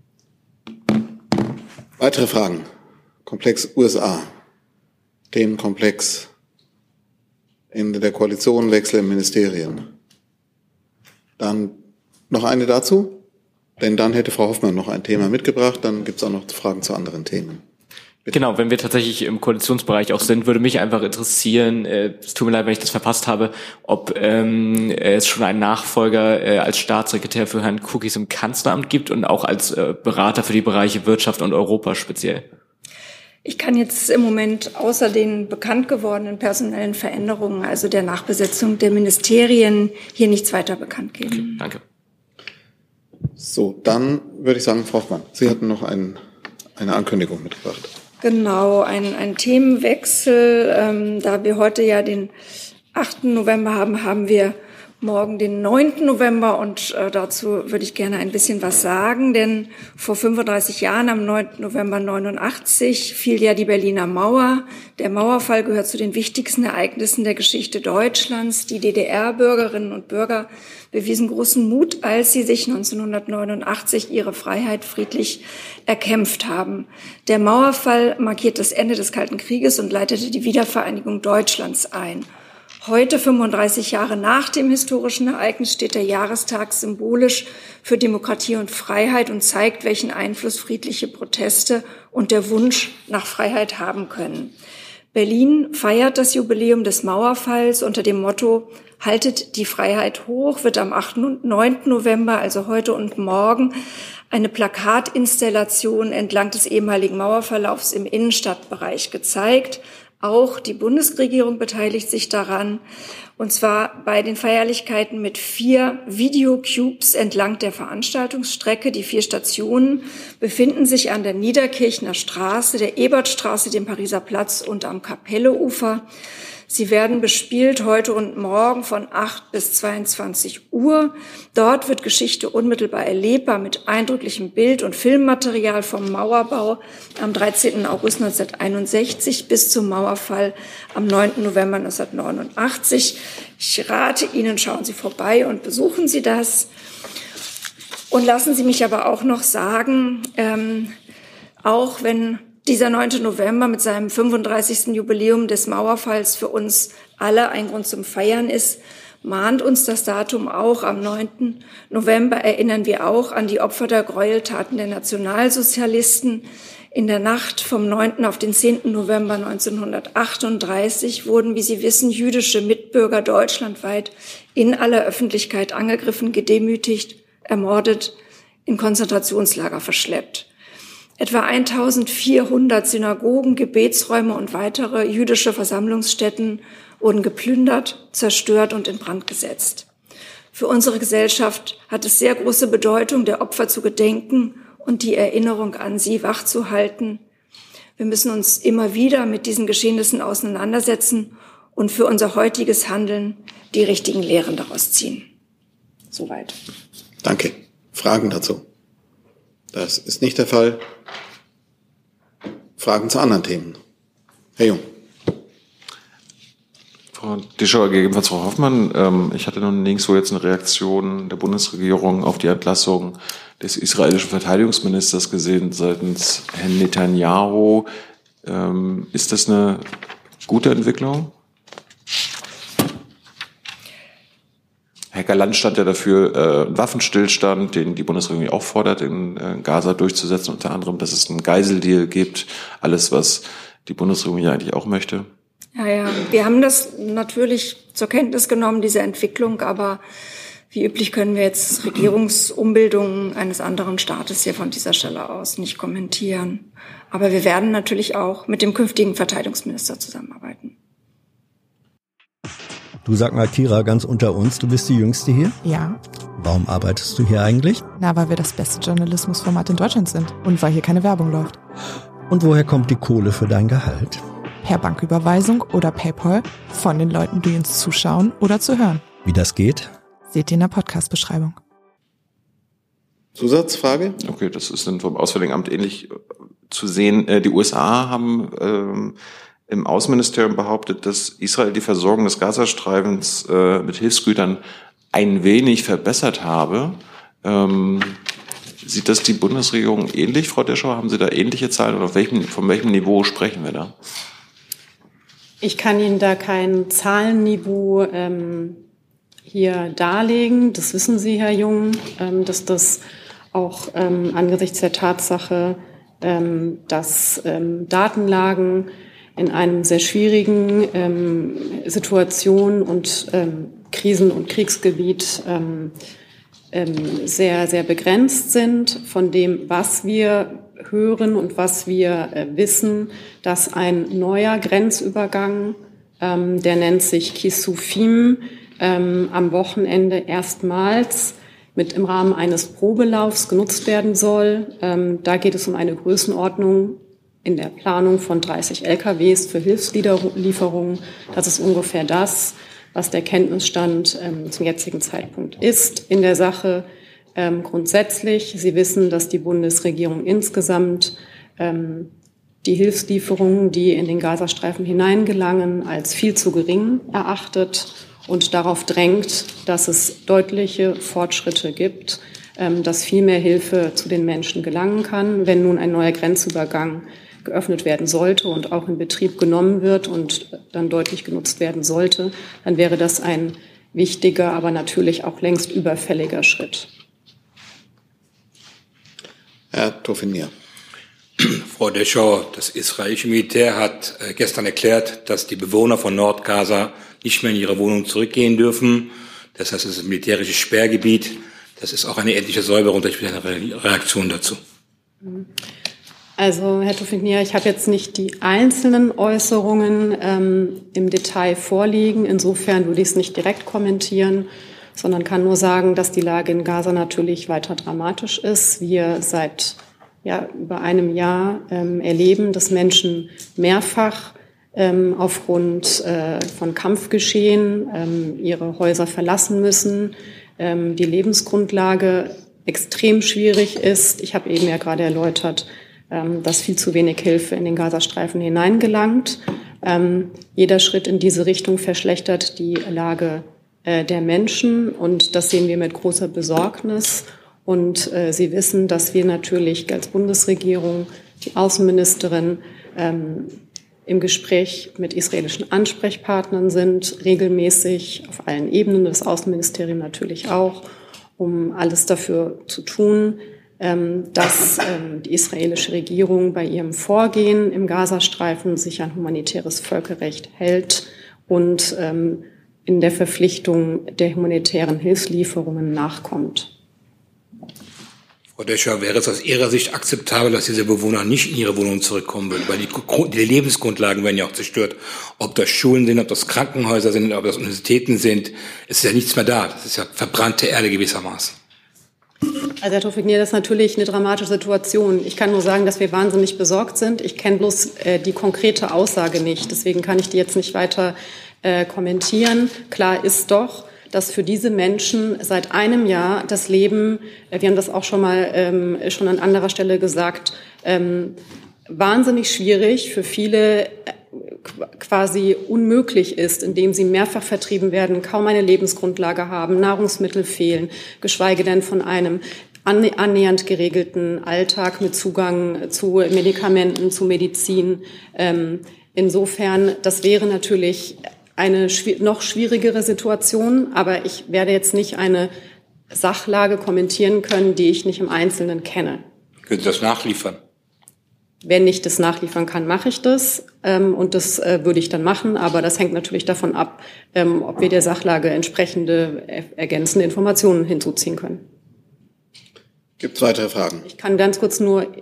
Weitere Fragen? Komplex USA. Themenkomplex Ende der Koalition, Wechsel in Ministerien. Dann noch eine dazu? Denn dann hätte Frau Hoffmann noch ein Thema mitgebracht. Dann gibt es auch noch Fragen zu anderen Themen. Bitte. Genau, wenn wir tatsächlich im Koalitionsbereich auch sind, würde mich einfach interessieren, es tut mir leid, wenn ich das verpasst habe, ob es schon einen Nachfolger als Staatssekretär für Herrn Kukis im Kanzleramt gibt und auch als Berater für die Bereiche Wirtschaft und Europa speziell. Ich kann jetzt im Moment außer den bekannt gewordenen personellen Veränderungen, also der Nachbesetzung der Ministerien, hier nichts weiter bekannt geben. Okay, danke. So, dann würde ich sagen, Frau Hoffmann, Sie hatten noch eine Ankündigung mitgebracht. Genau, ein Themenwechsel. Da wir heute ja den 8. November haben wir morgen den 9. November und dazu würde ich gerne ein bisschen was sagen, denn vor 35 Jahren, am 9. November 89, fiel ja die Berliner Mauer. Der Mauerfall gehört zu den wichtigsten Ereignissen der Geschichte Deutschlands. Die DDR-Bürgerinnen und Bürger bewiesen großen Mut, als sie sich 1989 ihre Freiheit friedlich erkämpft haben. Der Mauerfall markiert das Ende des Kalten Krieges und leitete die Wiedervereinigung Deutschlands ein. Heute, 35 Jahre nach dem historischen Ereignis, steht der Jahrestag symbolisch für Demokratie und Freiheit und zeigt, welchen Einfluss friedliche Proteste und der Wunsch nach Freiheit haben können. Berlin feiert das Jubiläum des Mauerfalls unter dem Motto Haltet die Freiheit hoch, wird am 8. und 9. November, also heute und morgen, eine Plakatinstallation entlang des ehemaligen Mauerverlaufs im Innenstadtbereich gezeigt. Auch die Bundesregierung beteiligt sich daran, und zwar bei den Feierlichkeiten mit 4 Videocubes entlang der Veranstaltungsstrecke. Die 4 Stationen befinden sich an der Niederkirchner Straße, der Ebertstraße, dem Pariser Platz und am Kapelleufer. Sie werden bespielt heute und morgen von 8 bis 22 Uhr. Dort wird Geschichte unmittelbar erlebbar mit eindrücklichem Bild- und Filmmaterial vom Mauerbau am 13. August 1961 bis zum Mauerfall am 9. November 1989. Ich rate Ihnen, schauen Sie vorbei und besuchen Sie das. Und lassen Sie mich aber auch noch sagen, auch wenn dieser 9. November mit seinem 35. Jubiläum des Mauerfalls für uns alle ein Grund zum Feiern ist, mahnt uns das Datum auch. Am 9. November erinnern wir auch an die Opfer der Gräueltaten der Nationalsozialisten. In der Nacht vom 9. auf den 10. November 1938 wurden, wie Sie wissen, jüdische Mitbürger deutschlandweit in aller Öffentlichkeit angegriffen, gedemütigt, ermordet, in Konzentrationslager verschleppt. Etwa 1400 Synagogen, Gebetsräume und weitere jüdische Versammlungsstätten wurden geplündert, zerstört und in Brand gesetzt. Für unsere Gesellschaft hat es sehr große Bedeutung, der Opfer zu gedenken und die Erinnerung an sie wachzuhalten. Wir müssen uns immer wieder mit diesen Geschehnissen auseinandersetzen und für unser heutiges Handeln die richtigen Lehren daraus ziehen. Soweit. Danke. Fragen dazu? Das ist nicht der Fall. Fragen zu anderen Themen? Herr Jung. Frau Deschauer, gegebenenfalls Frau Hoffmann. Ich hatte nun nirgendwo jetzt eine Reaktion der Bundesregierung auf die Entlassung des israelischen Verteidigungsministers gesehen seitens Herrn Netanyahu. Ist das eine gute Entwicklung? Herr Galland stand ja dafür, einen Waffenstillstand, den die Bundesregierung auch fordert, in Gaza durchzusetzen, unter anderem, dass es einen Geiseldeal gibt, alles, was die Bundesregierung ja eigentlich auch möchte. Ja, wir haben das natürlich zur Kenntnis genommen, diese Entwicklung, aber wie üblich können wir jetzt Regierungsumbildungen eines anderen Staates hier von dieser Stelle aus nicht kommentieren. Aber wir werden natürlich auch mit dem künftigen Verteidigungsminister zusammenarbeiten. Du, sag mal, Kira, ganz unter uns, du bist die Jüngste hier? Ja. Warum arbeitest du hier eigentlich? Na, weil wir das beste Journalismusformat in Deutschland sind und weil hier keine Werbung läuft. Und woher kommt die Kohle für dein Gehalt? Per Banküberweisung oder PayPal von den Leuten, die uns zuschauen oder zu hören. Wie das geht? Seht ihr in der Podcast-Beschreibung. Zusatzfrage? Okay, das ist dann vom Auswärtigen Amt ähnlich zu sehen. Die USA haben im Außenministerium behauptet, dass Israel die Versorgung des Gazastreifens mit Hilfsgütern ein wenig verbessert habe. Sieht das die Bundesregierung ähnlich, Frau Deschauer? Haben Sie da ähnliche Zahlen oder von welchem Niveau sprechen wir da? Ich kann Ihnen da kein Zahlenniveau hier darlegen. Das wissen Sie, Herr Jung, dass das auch angesichts der Tatsache, dass Datenlagen in einem sehr schwierigen Situation und Krisen- und Kriegsgebiet sehr, sehr begrenzt sind von dem, was wir hören und was wir wissen, dass ein neuer Grenzübergang, der nennt sich Kisufim, am Wochenende erstmals im Rahmen eines Probelaufs genutzt werden soll. Da geht es um eine Größenordnung in der Planung von 30 LKWs für Hilfslieferungen. Das ist ungefähr das, was der Kenntnisstand zum jetzigen Zeitpunkt ist in der Sache. Grundsätzlich, Sie wissen, dass die Bundesregierung insgesamt die Hilfslieferungen, die in den Gazastreifen hineingelangen, als viel zu gering erachtet und darauf drängt, dass es deutliche Fortschritte gibt, dass viel mehr Hilfe zu den Menschen gelangen kann. Wenn nun ein neuer Grenzübergang geöffnet werden sollte und auch in Betrieb genommen wird und dann deutlich genutzt werden sollte, dann wäre das ein wichtiger, aber natürlich auch längst überfälliger Schritt. Herr Tofinier. Frau Deschauer, das israelische Militär hat gestern erklärt, dass die Bewohner von Nordgaza nicht mehr in ihre Wohnungen zurückgehen dürfen. Das heißt, es ist ein militärisches Sperrgebiet. Das ist auch eine ethische Säuberung. Ich bitte eine Reaktion dazu. Also, Herr Tofik-Nier, ich habe jetzt nicht die einzelnen Äußerungen im Detail vorliegen. Insofern würde ich es nicht direkt kommentieren, sondern kann nur sagen, dass die Lage in Gaza natürlich weiter dramatisch ist. Wir seit über einem Jahr erleben, dass Menschen mehrfach aufgrund von Kampfgeschehen ihre Häuser verlassen müssen, die Lebensgrundlage extrem schwierig ist. Ich habe eben ja gerade erläutert, dass viel zu wenig Hilfe in den Gazastreifen hineingelangt. Jeder Schritt in diese Richtung verschlechtert die Lage der Menschen und das sehen wir mit großer Besorgnis. Und Sie wissen, dass wir natürlich als Bundesregierung, die Außenministerin, im Gespräch mit israelischen Ansprechpartnern sind, regelmäßig auf allen Ebenen, das Außenministerium natürlich auch, um alles dafür zu tun, dass die israelische Regierung bei ihrem Vorgehen im Gazastreifen sich an humanitäres Völkerrecht hält und in der Verpflichtung der humanitären Hilfslieferungen nachkommt. Frau Döscher, wäre es aus Ihrer Sicht akzeptabel, dass diese Bewohner nicht in ihre Wohnungen zurückkommen würden? Weil die Lebensgrundlagen werden ja auch zerstört. Ob das Schulen sind, ob das Krankenhäuser sind, ob das Universitäten sind, es ist ja nichts mehr da. Das ist ja verbrannte Erde gewissermaßen. Also Herr Tofik-Nier, das ist natürlich eine dramatische Situation. Ich kann nur sagen, dass wir wahnsinnig besorgt sind. Ich kenne bloß die konkrete Aussage nicht. Deswegen kann ich die jetzt nicht weiter kommentieren. Klar ist doch, dass für diese Menschen seit einem Jahr das Leben, wir haben das auch schon an anderer Stelle gesagt, wahnsinnig schwierig, für viele quasi unmöglich ist, indem sie mehrfach vertrieben werden, kaum eine Lebensgrundlage haben, Nahrungsmittel fehlen, geschweige denn von einem annähernd geregelten Alltag mit Zugang zu Medikamenten, zu Medizin. Insofern, das wäre natürlich eine noch schwierigere Situation, aber ich werde jetzt nicht eine Sachlage kommentieren können, die ich nicht im Einzelnen kenne. Können Sie das nachliefern? Wenn ich das nachliefern kann, mache ich das und das würde ich dann machen, aber das hängt natürlich davon ab, ob wir der Sachlage entsprechende ergänzende Informationen hinzuziehen können. Gibt es weitere Fragen? Ich kann ganz kurz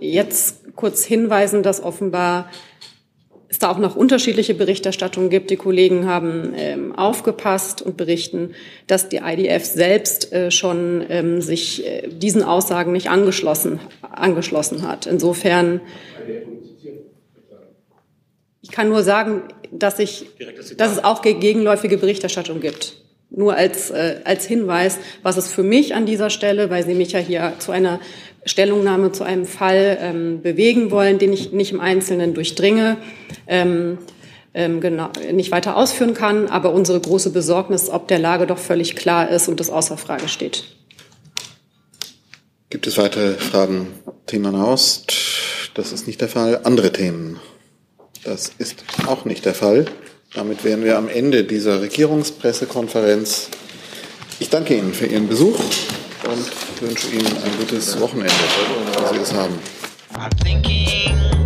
hinweisen, dass offenbar es da auch noch unterschiedliche Berichterstattungen gibt. Die Kollegen haben aufgepasst und berichten, dass die IDF selbst schon sich diesen Aussagen nicht angeschlossen hat. Insofern, ich kann nur sagen, dass es auch gegenläufige Berichterstattung gibt. Nur als Hinweis, was es für mich an dieser Stelle, weil Sie mich ja hier zu einer Stellungnahme zu einem Fall bewegen wollen, den ich nicht im Einzelnen durchdringe, nicht weiter ausführen kann. Aber unsere große Besorgnis, ob der Lage doch völlig klar ist und das außer Frage steht. Gibt es weitere Fragen? Thema Nahost? Das ist nicht der Fall. Andere Themen? Das ist auch nicht der Fall. Damit wären wir am Ende dieser Regierungspressekonferenz. Ich danke Ihnen für Ihren Besuch und wünsche Ihnen ein gutes Wochenende, wenn Sie es haben.